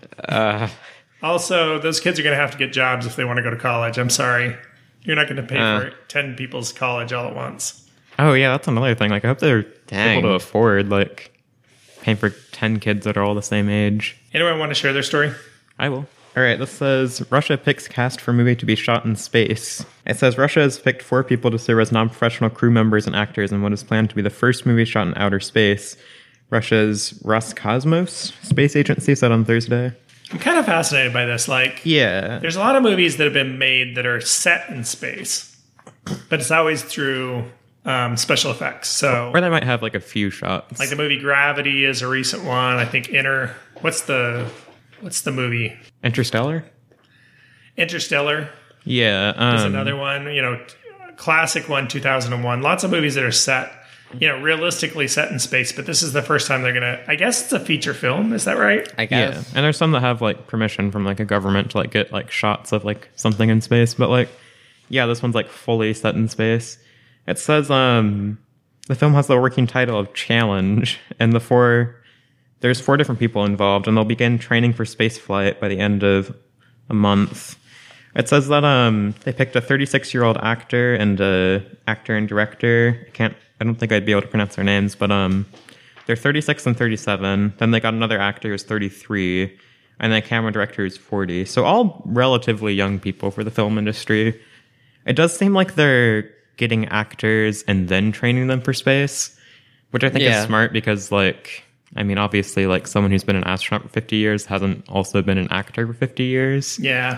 Also, those kids are going to have to get jobs if they want to go to college. I'm sorry. You're not going to pay for 10 people's college all at once. Oh, yeah, that's another thing. Like, I hope they're Dang. able to afford, like, paying for 10 kids that are all the same age. Anyone want to share their story? I will. All right, this says, Russia picks cast for movie to be shot in space. It says, Russia has picked 4 people to serve as non-professional crew members and actors in what is planned to be the first movie shot in outer space. Russia's Roscosmos space agency said on Thursday. I'm kind of fascinated by this. Like, Yeah. there's a lot of movies that have been made that are set in space, but it's always through special effects. So, Or they might have, like, a few shots. like the movie Gravity is a recent one. I think what's the movie? Interstellar? Interstellar Yeah. is another one. You know, classic one, 2001. Lots of movies that are set, you know, realistically set in space. But this is the first time they're gonna. I guess it's a feature film. Is that right? I Yeah. guess. And there's some that have, like, permission from, like, a government to, like, get, like, shots of, like, something in space. But, like, yeah, this one's, like, fully set in space. It says, the film has the working title of Challenge, and there's 4 different people involved, and they'll begin training for space flight by the end of a month. It says that they picked a 36-year-old actor and director. I don't think I'd be able to pronounce their names, but they're 36 and 37. Then they got another actor who's 33, and then a camera director who's 40. So all relatively young people for the film industry. It does seem like they're getting actors and then training them for space, which I think is smart because, like, I mean, obviously, like, someone who's been an astronaut for 50 years hasn't also been an actor for 50 years. Yeah,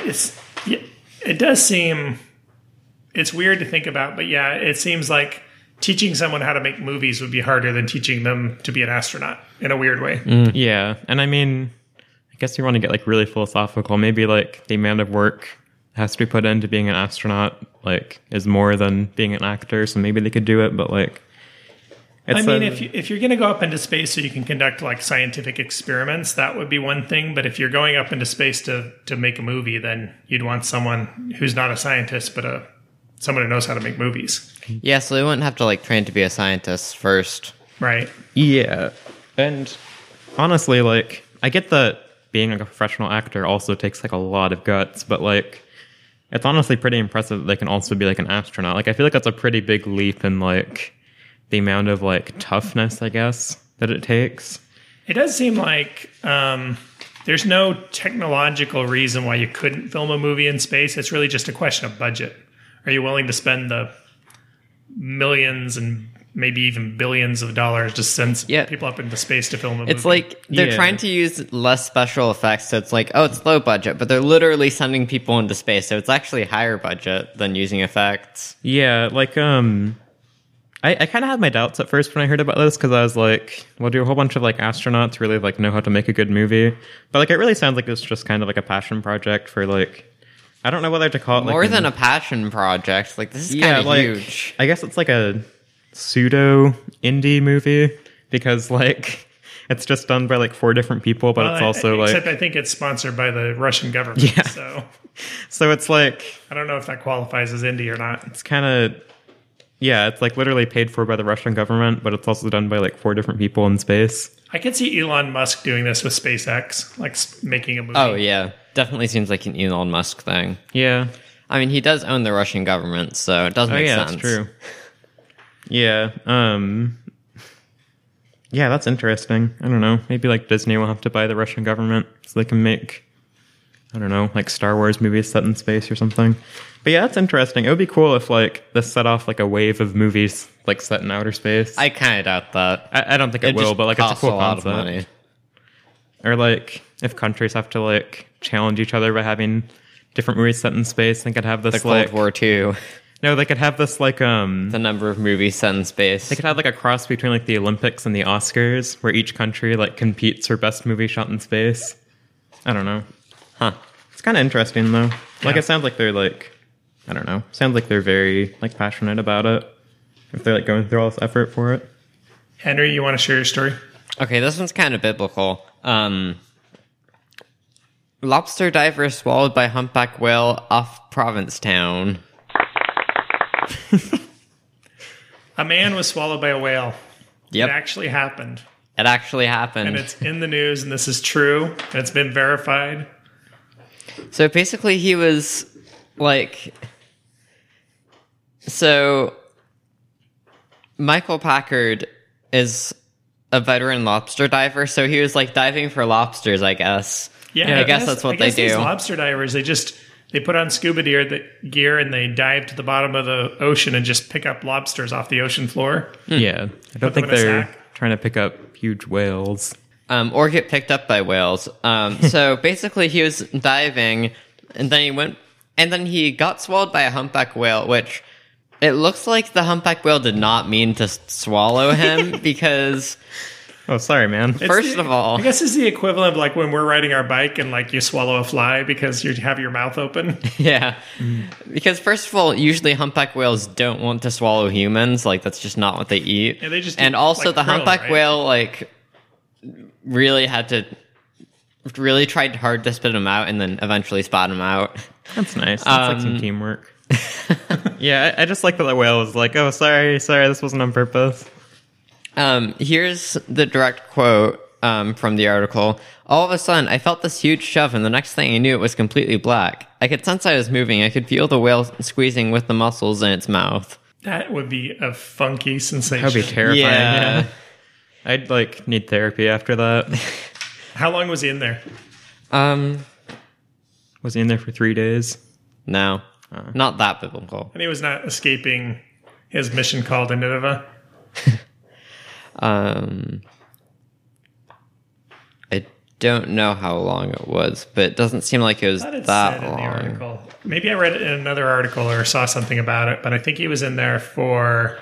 it does seem. It's weird to think about, but yeah, it seems like teaching someone how to make movies would be harder than teaching them to be an astronaut in a weird way. Yeah, and I mean, I guess you want to get, like, really philosophical. Maybe, like, the amount of work has to be put into being an astronaut, like, is more than being an actor, so maybe they could do it, but, like, I mean, if you're going to go up into space so you can conduct, like, scientific experiments, that would be one thing. But if you're going up into space to make a movie, then you'd want someone who's not a scientist, but someone who knows how to make movies. Yeah, so they wouldn't have to, like, train to be a scientist first. Right. Yeah, and honestly, like, I get that being, like, a professional actor also takes, like, a lot of guts, but, like, it's honestly pretty impressive that they can also be, like, an astronaut. Like, I feel like that's a pretty big leap in, like, the amount of, like, toughness, I guess, that it takes. It does seem like there's no technological reason why you couldn't film a movie in space. It's really just a question of budget. Are you willing to spend the millions and maybe even billions of dollars to send people up into space to film a movie? It's like they're trying to use less special effects, so it's like, oh, it's low budget, but they're literally sending people into space, so it's actually higher budget than using effects. Yeah, like, I kind of had my doubts at first when I heard about this, because I was like, well, do a whole bunch of, like, astronauts really, like, know how to make a good movie? But, like, it really sounds like it's just kind of, like, a passion project for, like, I don't know whether to call it, like, More than a passion project. Like, this is kind of like, huge. I guess it's like a pseudo indie movie, because, like, It's just done by like 4 different people, but it's also except like I think it's sponsored by the Russian government. Yeah. So it's like I don't know if that qualifies as indie or not. it's kind of it's like literally paid for by the Russian government, but it's also done by like 4 different people in space. I could see Elon Musk doing this with SpaceX, like making a movie. Oh yeah, definitely seems like an Elon Musk thing. Yeah. I mean, he does own the Russian government, so it does make sense. That's true. Yeah. Yeah, that's interesting. I don't know. Maybe like Disney will have to buy the Russian government so they can make, I don't know, like Star Wars movies set in space or something. But yeah, that's interesting. It would be cool if like this set off like a wave of movies like set in outer space. I kind of doubt that. I don't think it will, just but like it's a costs cool lot concept. of money. Or like if countries have to like challenge each other by having different movies set in space, they could have this The like Cold War II, no, they could have this like the number of movies set in space. they could have like a cross between like the Olympics and the Oscars, where each country like competes for best movie shot in space. I don't know. Huh. It's kind of interesting though. Like Yeah. it sounds like they're like, I don't know. Sounds like they're very like passionate about it. If they're like going through all this effort for it. Henry, you want to share your story? Okay, this one's kind of biblical. Lobster diver swallowed by humpback whale off Provincetown. A man was swallowed by a whale. Yep, It actually happened. it actually happened. And it's in the news, and this is true, and it's been verified. So basically, he was like, so Michael Packard is a veteran lobster diver, so he was like diving for lobsters, I guess. Yeah, I guess that's what they These do. lobster divers, they put on scuba gear and they dive to the bottom of the ocean and just pick up lobsters off the ocean floor. Yeah. I don't them think in a they're sack. trying to pick up huge whales. Or get picked up by whales. So basically, he was diving, and then he got swallowed by a humpback whale, which it looks like the humpback whale did not mean to swallow him because, Oh, sorry, man. first of all, I guess it's the equivalent of like when we're riding our bike and like you swallow a fly because you have your mouth open. yeah, because first of all, usually humpback whales don't want to swallow humans. Like that's just not what they eat. Yeah, they just and eat, also like, the krill, humpback right? whale like really tried hard to spit him out and then eventually spat him out. That's nice. That's like some teamwork. Yeah, I just like that the whale was like, oh, sorry, this wasn't on purpose. Here's the direct quote from the article. All of a sudden, I felt this huge shove, and the next thing I knew, it was completely black. I could sense I was moving. I could feel the whale squeezing with the muscles in its mouth. That would be a funky sensation. That'd be terrifying. Yeah. Yeah. I'd like need therapy after that. How long was he in there? Was he in there for 3 days? No, not that biblical. And he was not escaping his mission called to Nineveh. I don't know how long it was, but it doesn't seem like it was I thought it that said in the long. article. Maybe I read it in another article or saw something about it, but I think he was in there for,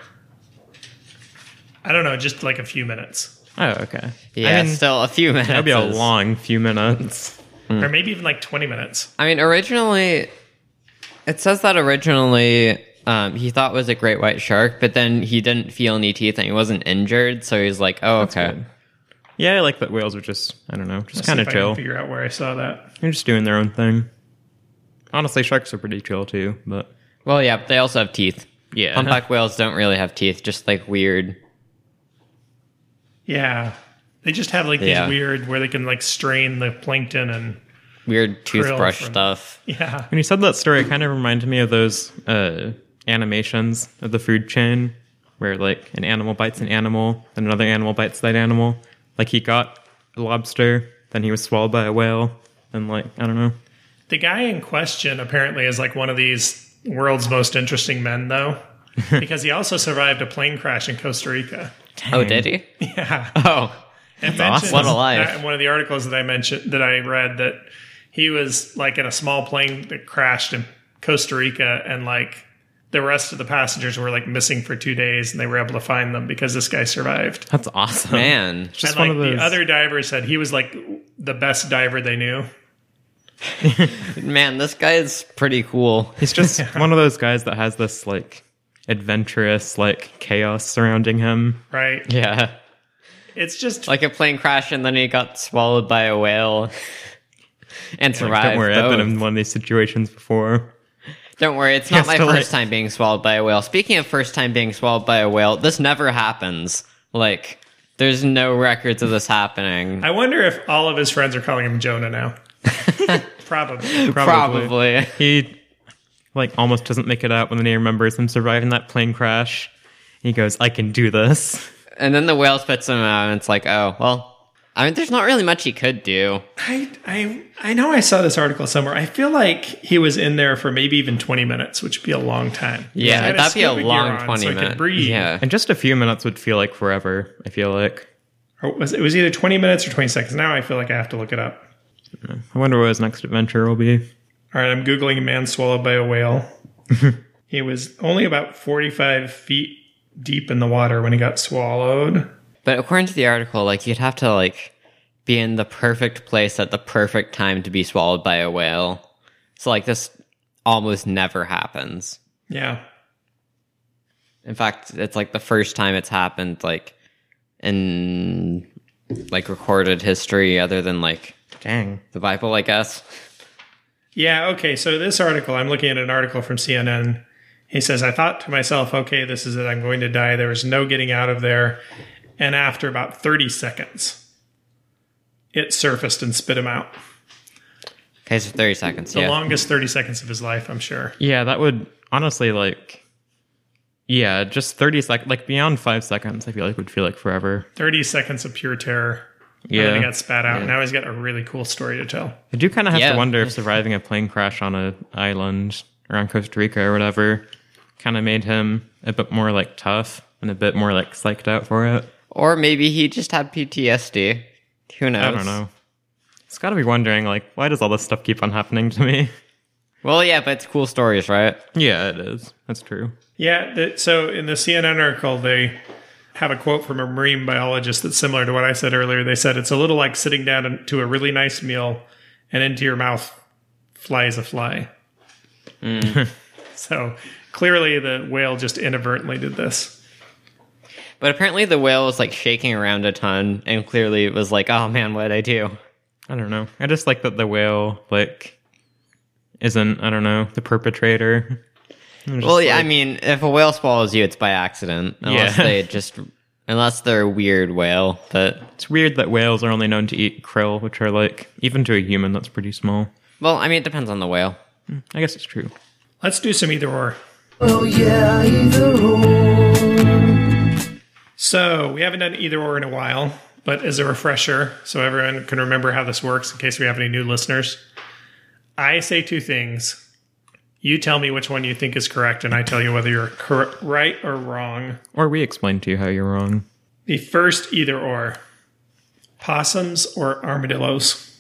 I don't know, just like a few minutes. Oh, okay. Yeah, I mean, still a few minutes. that'd be a is- long few minutes. Or maybe even like 20 minutes. I mean, originally, it says that originally he thought it was a great white shark, but then he didn't feel any teeth and he wasn't injured, so he's like, oh, okay. good. Yeah, I like that whales are just, I don't know, just Let's kind see of if I can chill. figure out where I saw that. They're just doing their own thing. Honestly, sharks are pretty chill too, but Well, yeah, but they also have teeth. yeah. Humpback whales don't really have teeth, just like weird. Yeah. They just have like Yeah. these weird where they can like strain the plankton and Weird toothbrush from- stuff. yeah. When you said that story, it kind of reminded me of those animations of the food chain where like an animal bites an animal, then another animal bites that animal. Like he got a lobster, then he was swallowed by a whale, and like, I don't know. The guy in question apparently is like one of these world's most interesting men though. Because he also survived a plane crash in Costa Rica. Oh, did he? Yeah. Oh, It awesome. mentions What a life. in one of the articles that I read that he was like in a small plane that crashed in Costa Rica, and like the rest of the passengers were like missing for 2 days, and they were able to find them because this guy survived. That's awesome. man. Just And one like of those. the other divers said he was like the best diver they knew. Man, this guy is pretty cool. He's just one of those guys that has this like adventurous like chaos surrounding him. Right. Yeah. It's just Like a plane crash and then he got swallowed by a whale and survived. Don't worry, I've been both. in one of these situations before. Don't worry, it's not Yes, my to, first time being swallowed by a whale. Speaking of first time being swallowed by a whale, this never happens. Like, there's no records of this happening. I wonder if all of his friends are calling him Jonah now. Probably. Probably. He like almost doesn't make it out when he remembers him surviving that plane crash. He goes, "I can do this." And then the whale spits him out, and it's like, oh, well, I mean, there's not really much he could do. I know I saw this article somewhere. I feel like he was in there for maybe even 20 minutes, which would be a long time. Yeah, I had that'd be a scuba gear long on 20 so I minutes. could breathe. Yeah. And just a few minutes would feel like forever, I feel like. Or it was either 20 minutes or 20 seconds. Now I feel like I have to look it up. I wonder what his next adventure will be. All right, I'm Googling a man swallowed by a whale. He was only about 45 feet deep in the water when he got swallowed. But according to the article, like, you'd have to, like, be in the perfect place at the perfect time to be swallowed by a whale. So, like, this almost never happens. Yeah. In fact, it's, like, the first time it's happened, like, in, like, recorded history other than, like, Dang. the Bible, I guess. Yeah, okay. So this article, I'm looking at an article from CNN. He says, I thought to myself, okay, this is it. I'm going to die. There was no getting out of there. And after about 30 seconds, it surfaced and spit him out. Okay, so 30 seconds, The yeah. longest 30 seconds of his life, I'm sure. Yeah, that would honestly like. Yeah, just 30 seconds. Like beyond 5 seconds, I feel like would feel like forever. 30 seconds of pure terror. And then he got spat out. Now he's got a really cool story to tell. I do kind of have Yeah. to wonder if surviving a plane crash on an island around Costa Rica or whatever kind of made him a bit more like tough and a bit more like psyched out for it. Or maybe he just had PTSD. Who knows? I don't know. It's got to be wondering, like, why does all this stuff keep on happening to me? Well, yeah, but it's cool stories, right? Yeah, it is. That's true. Yeah, so in the CNN article, they have a quote from a marine biologist that's similar to what I said earlier. They said, it's a little like sitting down to a really nice meal and into your mouth flies a fly. So clearly the whale just inadvertently did this. But apparently the whale was, like, shaking around a ton, and clearly it was like, oh man, what did I do? I don't know. I just like that the whale, like, isn't, I don't know, the perpetrator. Well, yeah, I mean, if a whale swallows you, it's by accident. Unless Yeah. they just... Unless they're a weird whale, but... It's weird that whales are only known to eat krill, which are, like, even to a human, that's pretty small. Well, I mean, it depends on the whale. I guess it's true. Let's do some either or. Oh yeah, either or. So we haven't done either or in a while, but as a refresher, so everyone can remember how this works in case we have any new listeners, I say two things. You tell me which one you think is correct, and I tell you whether you're right or wrong. Or we explain to you how you're wrong. The first either or. Possums or armadillos?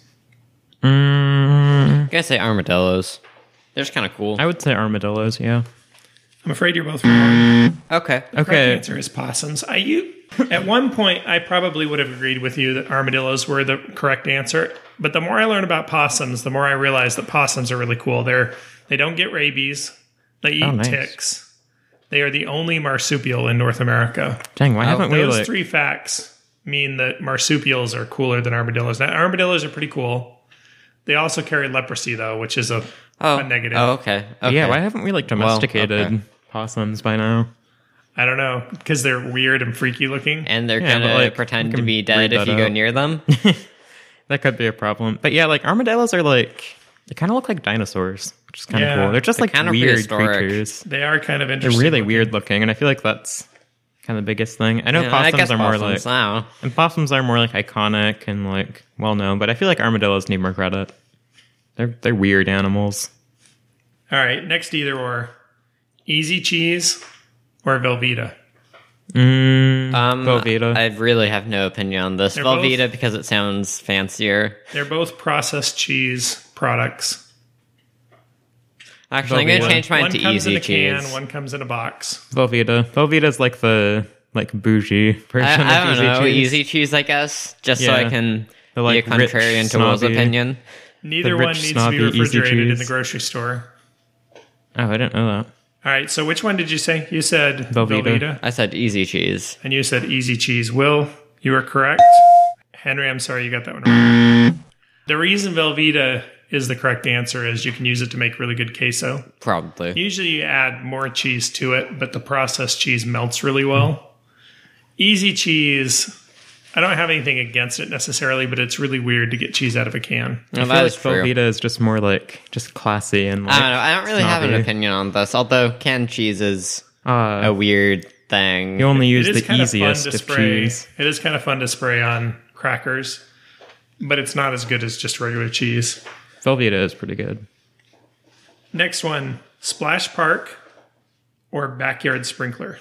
I'm gonna say armadillos. They're just kind of cool. I would say armadillos, yeah. I'm afraid you're both wrong. Okay. The correct Okay. answer is possums. At one point, I probably would have agreed with you that armadillos were the correct answer. But the more I learn about possums, the more I realize that possums are really cool. They don't get rabies. They eat nice. ticks. They are the only marsupial in North America. Dang, why haven't we, Those like... three facts mean that marsupials are cooler than armadillos. Now, armadillos are pretty cool. They also carry leprosy, though, which is a negative. Oh, okay. Okay. Yeah, why haven't we, like, domesticated okay. possums by now? I don't know, because they're weird and freaky looking. And they're Yeah, gonna but, like, pretend we to can be dead breed if that you go out. near them. That could be a problem. But yeah, like, armadillos are, like... They kind of look like dinosaurs, which is kind of Yeah. cool. They're just, They're like, kind of weird prehistoric. creatures. They are kind of They're interesting. really looking. weird looking, and I feel like that's kind of the biggest thing. I know Yeah, I guess possums are more possums, like... wow. And possums are more, like, iconic and, like, well-known, but I feel like armadillos need more credit. They're weird animals. All right, next either or. Easy cheese or Velveeta? Velveeta. I really have no opinion on this. They're Velveeta both- because it sounds fancier. They're both processed cheese products. Actually, I'm going to Velveeta. change mine One to comes easy in a cheese. can, one comes in a box. Velveeta. Velveeta's like the bougie version I of don't easy know, cheese. easy cheese, I guess, just so I Yeah. can The, be like, a contrarian rich, to Will's snobby- opinion. Neither The one rich, needs to snobby, be easy refrigerated in cheese. the grocery store. Oh, I didn't know that. All right, so which one did you say? You said Velveeta. Velveeta, I said easy cheese. and you said easy cheese. Will, You are correct. Henry, I'm sorry you got that one wrong. The reason Velveeta is the correct answer is you can use it to make really good queso. Probably. Usually you add more cheese to it, but the processed cheese melts really well. Easy cheese, I don't have anything against it necessarily, but it's really weird to get cheese out of a can. No, I that feel is like true. Velveeta is just more like just classy and like I don't know. I don't really have an snobby. opinion on this, although canned cheese is a weird thing. You only use It is the kind of fun easiest to of spray. cheese. It is kind of fun to spray on crackers, but it's not as good as just regular cheese. Velveeta is pretty good. Next one, Splash Park or Backyard Sprinkler.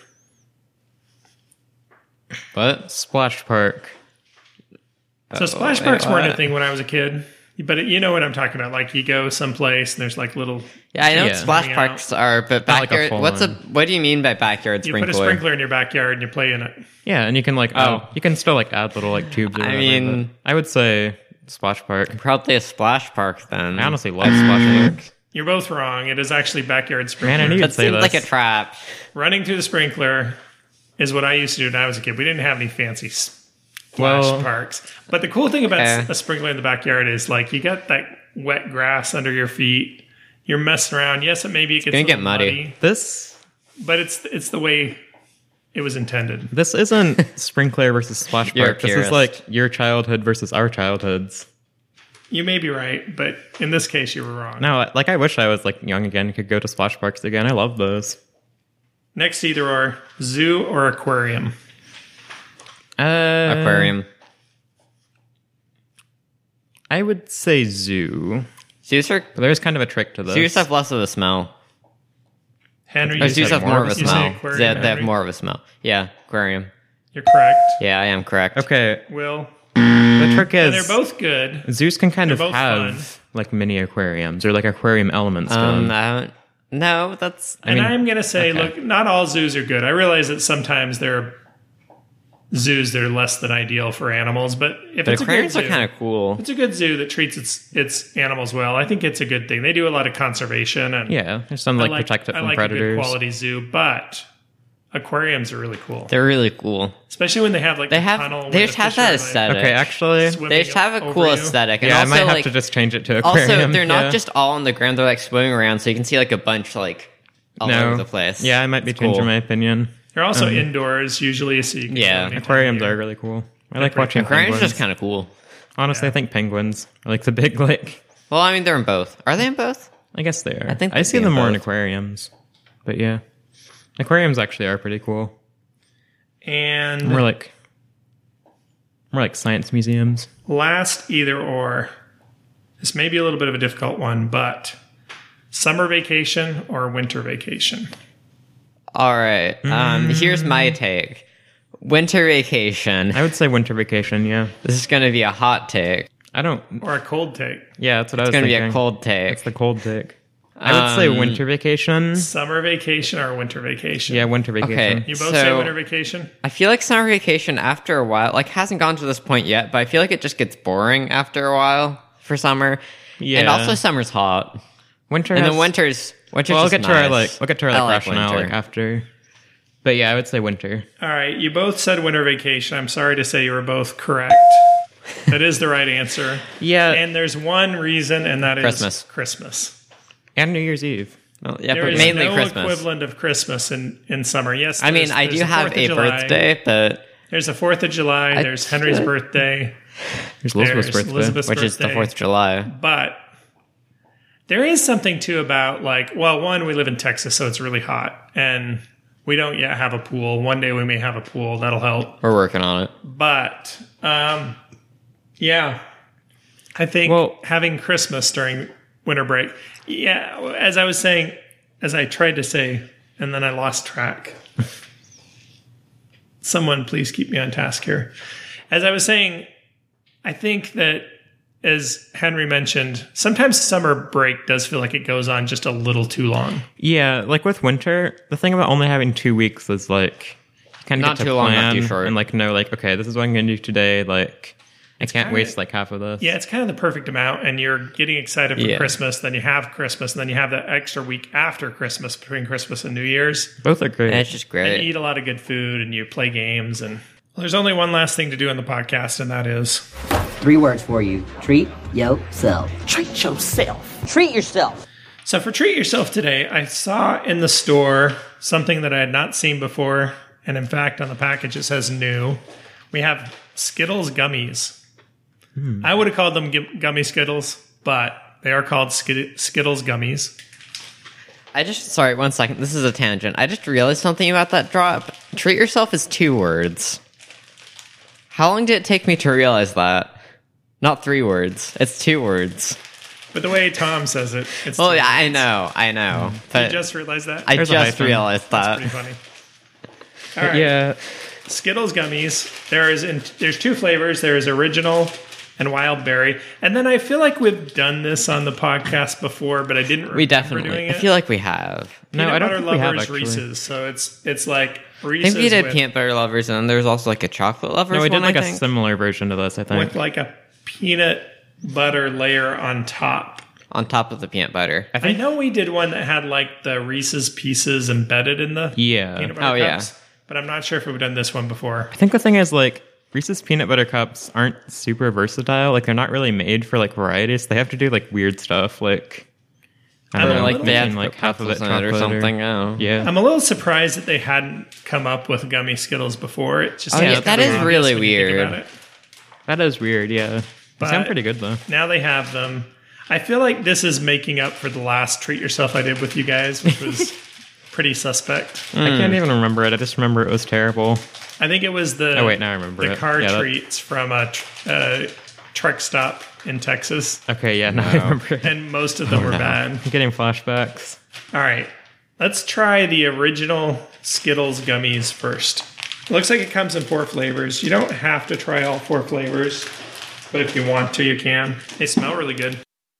What? Splash Park. So Splash Parks weren't a thing when I was a kid, but you know what I'm talking about. Like you go someplace and there's like little, Yeah, I know what Yeah. splash Hanging parks are, but Not like a backyard. full What do you mean by backyard you sprinkler? put a sprinkler in your backyard and you play in it. Yeah, and you can like you can still like add little like tubes. Or I whatever, mean- but I would say Splash Park. Probably a splash park then. I honestly love Splash Park. You're both wrong. It is actually Backyard Sprinkler. Man, I knew That you'd say seems this. like a trap. Running through the sprinkler is what I used to do when I was a kid. We didn't have any fancy splash Well- parks. But the cool thing about Okay. a sprinkler in the backyard is like you got that wet grass under your feet. You're messing around. Yes, maybe it gets gonna a get little muddy. This but it's the way it was intended. this isn't Sprinkler versus Splash You're a Park. This is purist. like your childhood versus our childhoods. You may be right, but in this case, you were wrong. No, like I wish I was like young again, could go to Splash Parks again. I love those. Next, either are zoo or aquarium. Aquarium. I would say zoo. Zoos are. But there's kind of a trick to this. Zoos have less of a smell. Henry, Or you zoos said have more of a you say smell. aquarium, Yeah, they have Henry? more of a smell. Yeah, aquarium. You're correct. Yeah, I am correct. Okay, Will. the trick And is they're both good. zoos can kind they're of both have fun. like mini aquariums or like aquarium elements to them. No, that's. And mean, I'm going to say, okay. look, not all zoos are good. I realize that sometimes there are zoos that are less than ideal for animals, but if But it's a good aquariums zoo, are kind of cool. it's a good zoo that treats its animals well. I think it's a good thing. They do a lot of conservation and Yeah, there's some I like protect it I from like predators. a good quality zoo, but aquariums are really cool, They're really cool. especially when they have like They the have. tunnel where They the just have fish are, that like, aesthetic. Okay, actually, swimming They just have a over cool you. aesthetic. And yeah, I also, might have like, to just change it to aquarium. Also, they're not yeah. just all on the ground; they're like swimming around, so you can see like a bunch like all over the place. Yeah, I might be It's changing cool. my opinion. They're also indoors usually, so you can Yeah, swim anytime Aquariums of year. are really cool. I like pretty watching cool. Aquariums are penguins. just kind of cool. Honestly, I think penguins are like the big like. Well, I mean, they're in both. Are they in both? I guess they are. I think I they'd see be them in more in both. aquariums, but yeah, aquariums actually are pretty cool. And More like science museums. last, either or. This may be a little bit of a difficult one, but summer vacation or winter vacation. All right. Here's my take. Winter vacation. I would say winter vacation. Yeah, This is going to be a hot take. I don't. Or a cold take. Yeah, that's what I was It's going to be thinking. a cold take. It's the cold take. I would say winter vacation. Summer vacation or winter vacation? Yeah, winter vacation. Okay. You both So- say winter vacation? I feel like summer vacation after a while, like hasn't gone to this point yet, but I feel like it just gets boring after a while for summer. Yeah. And also summer's hot. Winter And has, then winter's Well, just we'll get to our nice. we'll get to our I like rationale winter. like after. But yeah, I would say winter. All right, you both said winter vacation. I'm sorry to say you were both correct. That is the right answer. Yeah, And there's one reason, and that is Christmas. Christmas. and New Year's Eve. Well, yeah, There but is mainly no Christmas. equivalent of Christmas in summer. Yes, I mean, there's- I do there's the have 4th of a July. birthday, but There's the 4th of July. There's Henry's birthday. There's Elizabeth's There's birthday. Elizabeth's which is the birthday. 4th of July. But there is something too about like, well, one, we live in Texas, so it's really hot, and we don't yet have a pool. One day we may have a pool. That'll help. We're working on it. But yeah, I think having Christmas during winter break. Yeah, as I was saying, as I tried to say, and then I lost track. Someone please keep me on task here. As I was saying, I think that, as Henry mentioned, sometimes summer break does feel like it goes on just a little too long. Yeah, like with winter, the thing about only having 2 weeks is like you kind of Not get to too long, not plan too short. and like know like okay, this is what I'm going to do today. Like I can't kinda- waste like half of this. Yeah, it's kind of the perfect amount, and you're getting excited for Yeah. Christmas, then you have Christmas, and then you have that extra week after Christmas, between Christmas and New Year's. Both are great. And it's just And you great. eat a lot of good food, and you play games, and There's only one last thing to do on the podcast, and that is 3 words for you. Treat yourself. Treat yourself. Treat yourself. so for Treat Yourself today, I saw in the store something that I had not seen before, and in fact, on the package it says new. We have Skittles gummies. I would have called them gummy Skittles, but they are called Skittles gummies. Sorry, 1 second. This is a tangent. I just realized something about that drop. Treat yourself is 2 words. How long did it take me to realize that? Not 3 words. It's 2 words. But the way Tom says it, it's Well, two yeah, I words. know. Did But you just realize that? I There's a just hyphen. realized That's that. pretty funny. All right. Yeah. Skittles gummies. There's 2 flavors. There is original and wild berry. And then I feel like we've done this on the podcast before, but I didn't remember We doing definitely. it. I feel like we have. No, Peanut I don't butter think we have, lovers actually. Reese's. So it's like I Reese's think we did with, peanut butter lovers, and then there's also like a chocolate lovers. No, we did one, like I a think. similar version of this, I think. with like a peanut butter layer on top. On top of the peanut butter. I know we did one that had like the Reese's Pieces embedded in the Yeah. peanut butter Oh, yeah. cups, but I'm not sure if we've done this one before. I think the thing is, like, Reese's peanut butter cups aren't super versatile. Like, they're not really made for, like, varieties. They have to do, like, weird stuff. Like, I I'm don't know, a like they making, had like, half of it pretzels in it or chocolate something. Oh. Yeah. I'm a little surprised that they hadn't come up with gummy Skittles before. It just Oh, seems yeah, that kind of is obvious really when you think weird. about it. That is weird, yeah. They But- sound pretty good, though. Now they have them. I feel like this is making up for the last Treat Yourself I did with you guys, which was pretty suspect. I can't even remember it. I just remember it was terrible. I think it was the Oh, wait, now I remember the it. car Yeah, that- treats from a truck stop in Texas, Okay, yeah, now I remember it. and most of them were bad. I'm getting flashbacks. All right, let's try the original Skittles gummies first. It looks like it comes in 4 flavors. You don't have to try all 4 flavors, but if you want to, you can. They smell really good.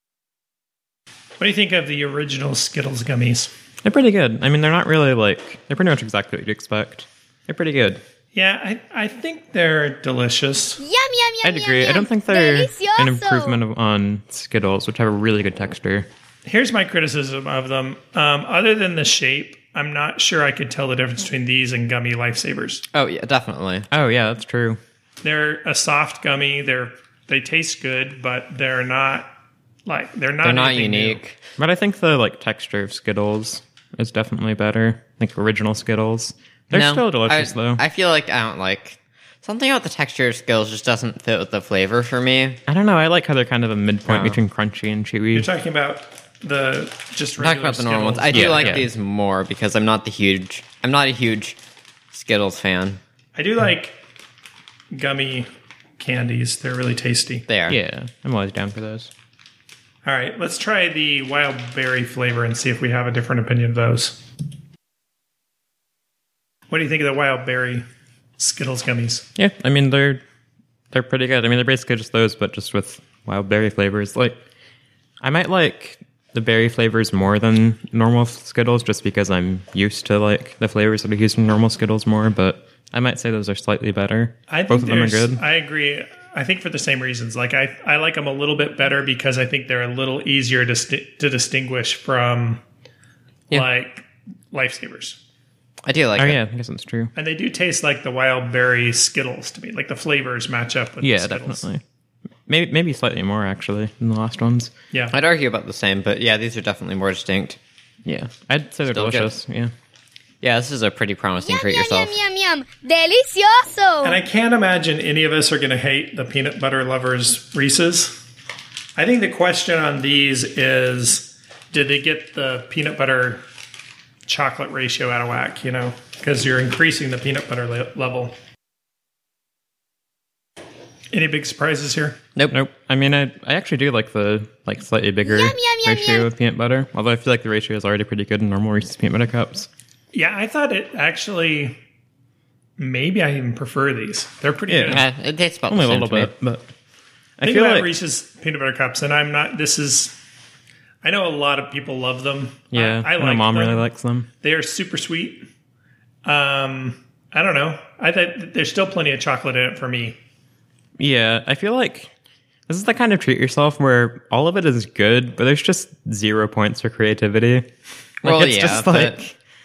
What do you think of the original Skittles gummies? They're pretty good. I mean, they're not really, like, they're pretty much exactly what you'd expect. They're pretty good. Yeah, I think they're delicious. Yum, yum, yum, I'd agree. yum, I don't think they're Delicioso. an improvement on Skittles, which have a really good texture. Here's my criticism of them. Other than the shape, I'm not sure I could tell the difference between these and gummy Lifesavers. Oh yeah, definitely. Oh, yeah, that's true. They're a soft gummy. They taste good, but they're not They're not anything new. unique. But I think the, like, texture of Skittles is definitely better. Like, original Skittles. They're still delicious, though. I feel like I don't like something about the texture of Skittles just doesn't fit with the flavor for me. I don't know. I like how they're kind of a midpoint Oh. between crunchy and chewy. You're talking about the just Talk regular about the normal ones. I Skittles. do like yeah. these more because I'm not a huge Skittles fan. I do like gummy candies. They're really tasty. They are. Yeah, I'm always down for those. All right, let's try the wild berry flavor and see if we have a different opinion of those. What do you think of the wild berry Skittles gummies? Yeah, I mean, they're pretty good. I mean, they're basically just those, but just with wild berry flavors. Like, I might like the berry flavors more than normal Skittles just because I'm used to, like, the flavors that are used in normal Skittles more, but I might say those are slightly better. I think Both of them are good. I agree. I think for the same reasons. Like I like them a little bit better because I think they're a little easier to distinguish from like Lifesavers. I do like Oh, it. yeah, I guess that's true. And they do taste like the wild berry Skittles to me. Like the flavors match up with the Yeah, Skittles. definitely. Maybe slightly more, actually, than the last ones. Yeah. I'd argue about the same, but yeah, these are definitely more distinct. Yeah, I'd say they're Still good. delicious. Yeah. Yeah, this is a pretty promising Yum, treat yum, yourself. yum, yum, yum. Delicioso. And I can't imagine any of us are going to hate the peanut butter lovers Reese's. I think the question on these is, did they get the peanut butter chocolate ratio out of whack, you know? Because you're increasing the peanut butter level. Any big surprises here? Nope. I mean, I actually do like the slightly bigger Yum, yum, yum, ratio yum. of peanut butter. Although I feel like the ratio is already pretty good in normal Reese's peanut butter cups. Yeah, I thought it actually, maybe I even prefer these. They're pretty good. It tastes about Only the a same little to me. bit, but I Think feel about like Reese's peanut butter cups, and I'm not, I know a lot of people love them. yeah, I my like mom them. really likes them. They are super sweet. I don't know. I think there's still plenty of chocolate in it for me. Yeah, I feel like this is the kind of treat yourself where all of it is good, but there's just 0 points for creativity. Like, Well, it's yeah, just but like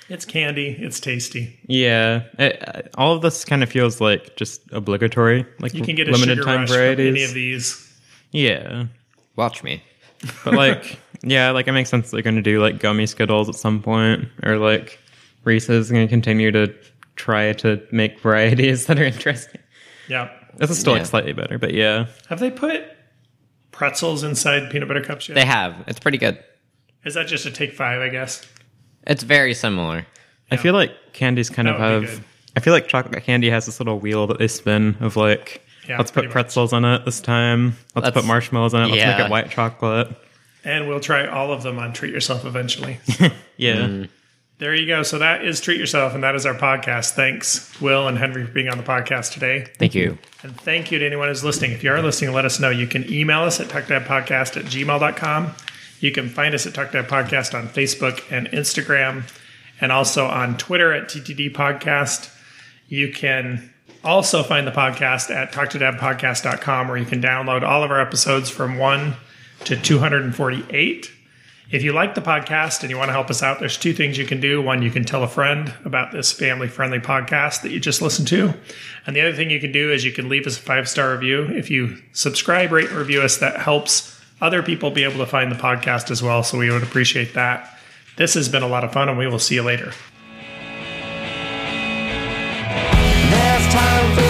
It's candy. It's tasty. Yeah, all of this kind of feels like just obligatory, like You can get a limited sugar time rush varieties. from any of these. Yeah, Watch me. but like, yeah, like it makes sense they're going to do like gummy Skittles at some point, or like Reese's going to continue to try to make varieties that are interesting. Yeah. This is still Yeah. like slightly better, but yeah. Have they put pretzels inside peanut butter cups yet? They have. It's pretty good. Is that just a take 5, I guess? It's very similar. I feel like candies kind of That would be have. good. I feel like chocolate candy has this little wheel that they spin of like, Yeah, let's pretty put much. pretzels on it this time. Let's put marshmallows on it. Let's yeah. make it white chocolate. And we'll try all of them on Treat Yourself eventually. Yeah. There you go. So that is Treat Yourself, and that is our podcast. Thanks, Will and Henry, for being on the podcast today. Thank you. And thank you to anyone who's listening. If you are listening, let us know. You can email us at tuckdadpodcast@gmail.com. You can find us at Tuck Dad Podcast on Facebook and Instagram, and also on Twitter at TTD Podcast. You can also find the podcast at talktodadpodcast.com, where you can download all of our episodes from 1 to 248. If you like the podcast and you want to help us out, there's 2 things you can do. One, you can tell a friend about this family-friendly podcast that you just listened to. And the other thing you can do is you can leave us a 5-star review. If you subscribe, rate, and review us, that helps other people be able to find the podcast as well. So we would appreciate that. This has been a lot of fun, and we will see you later. There's time for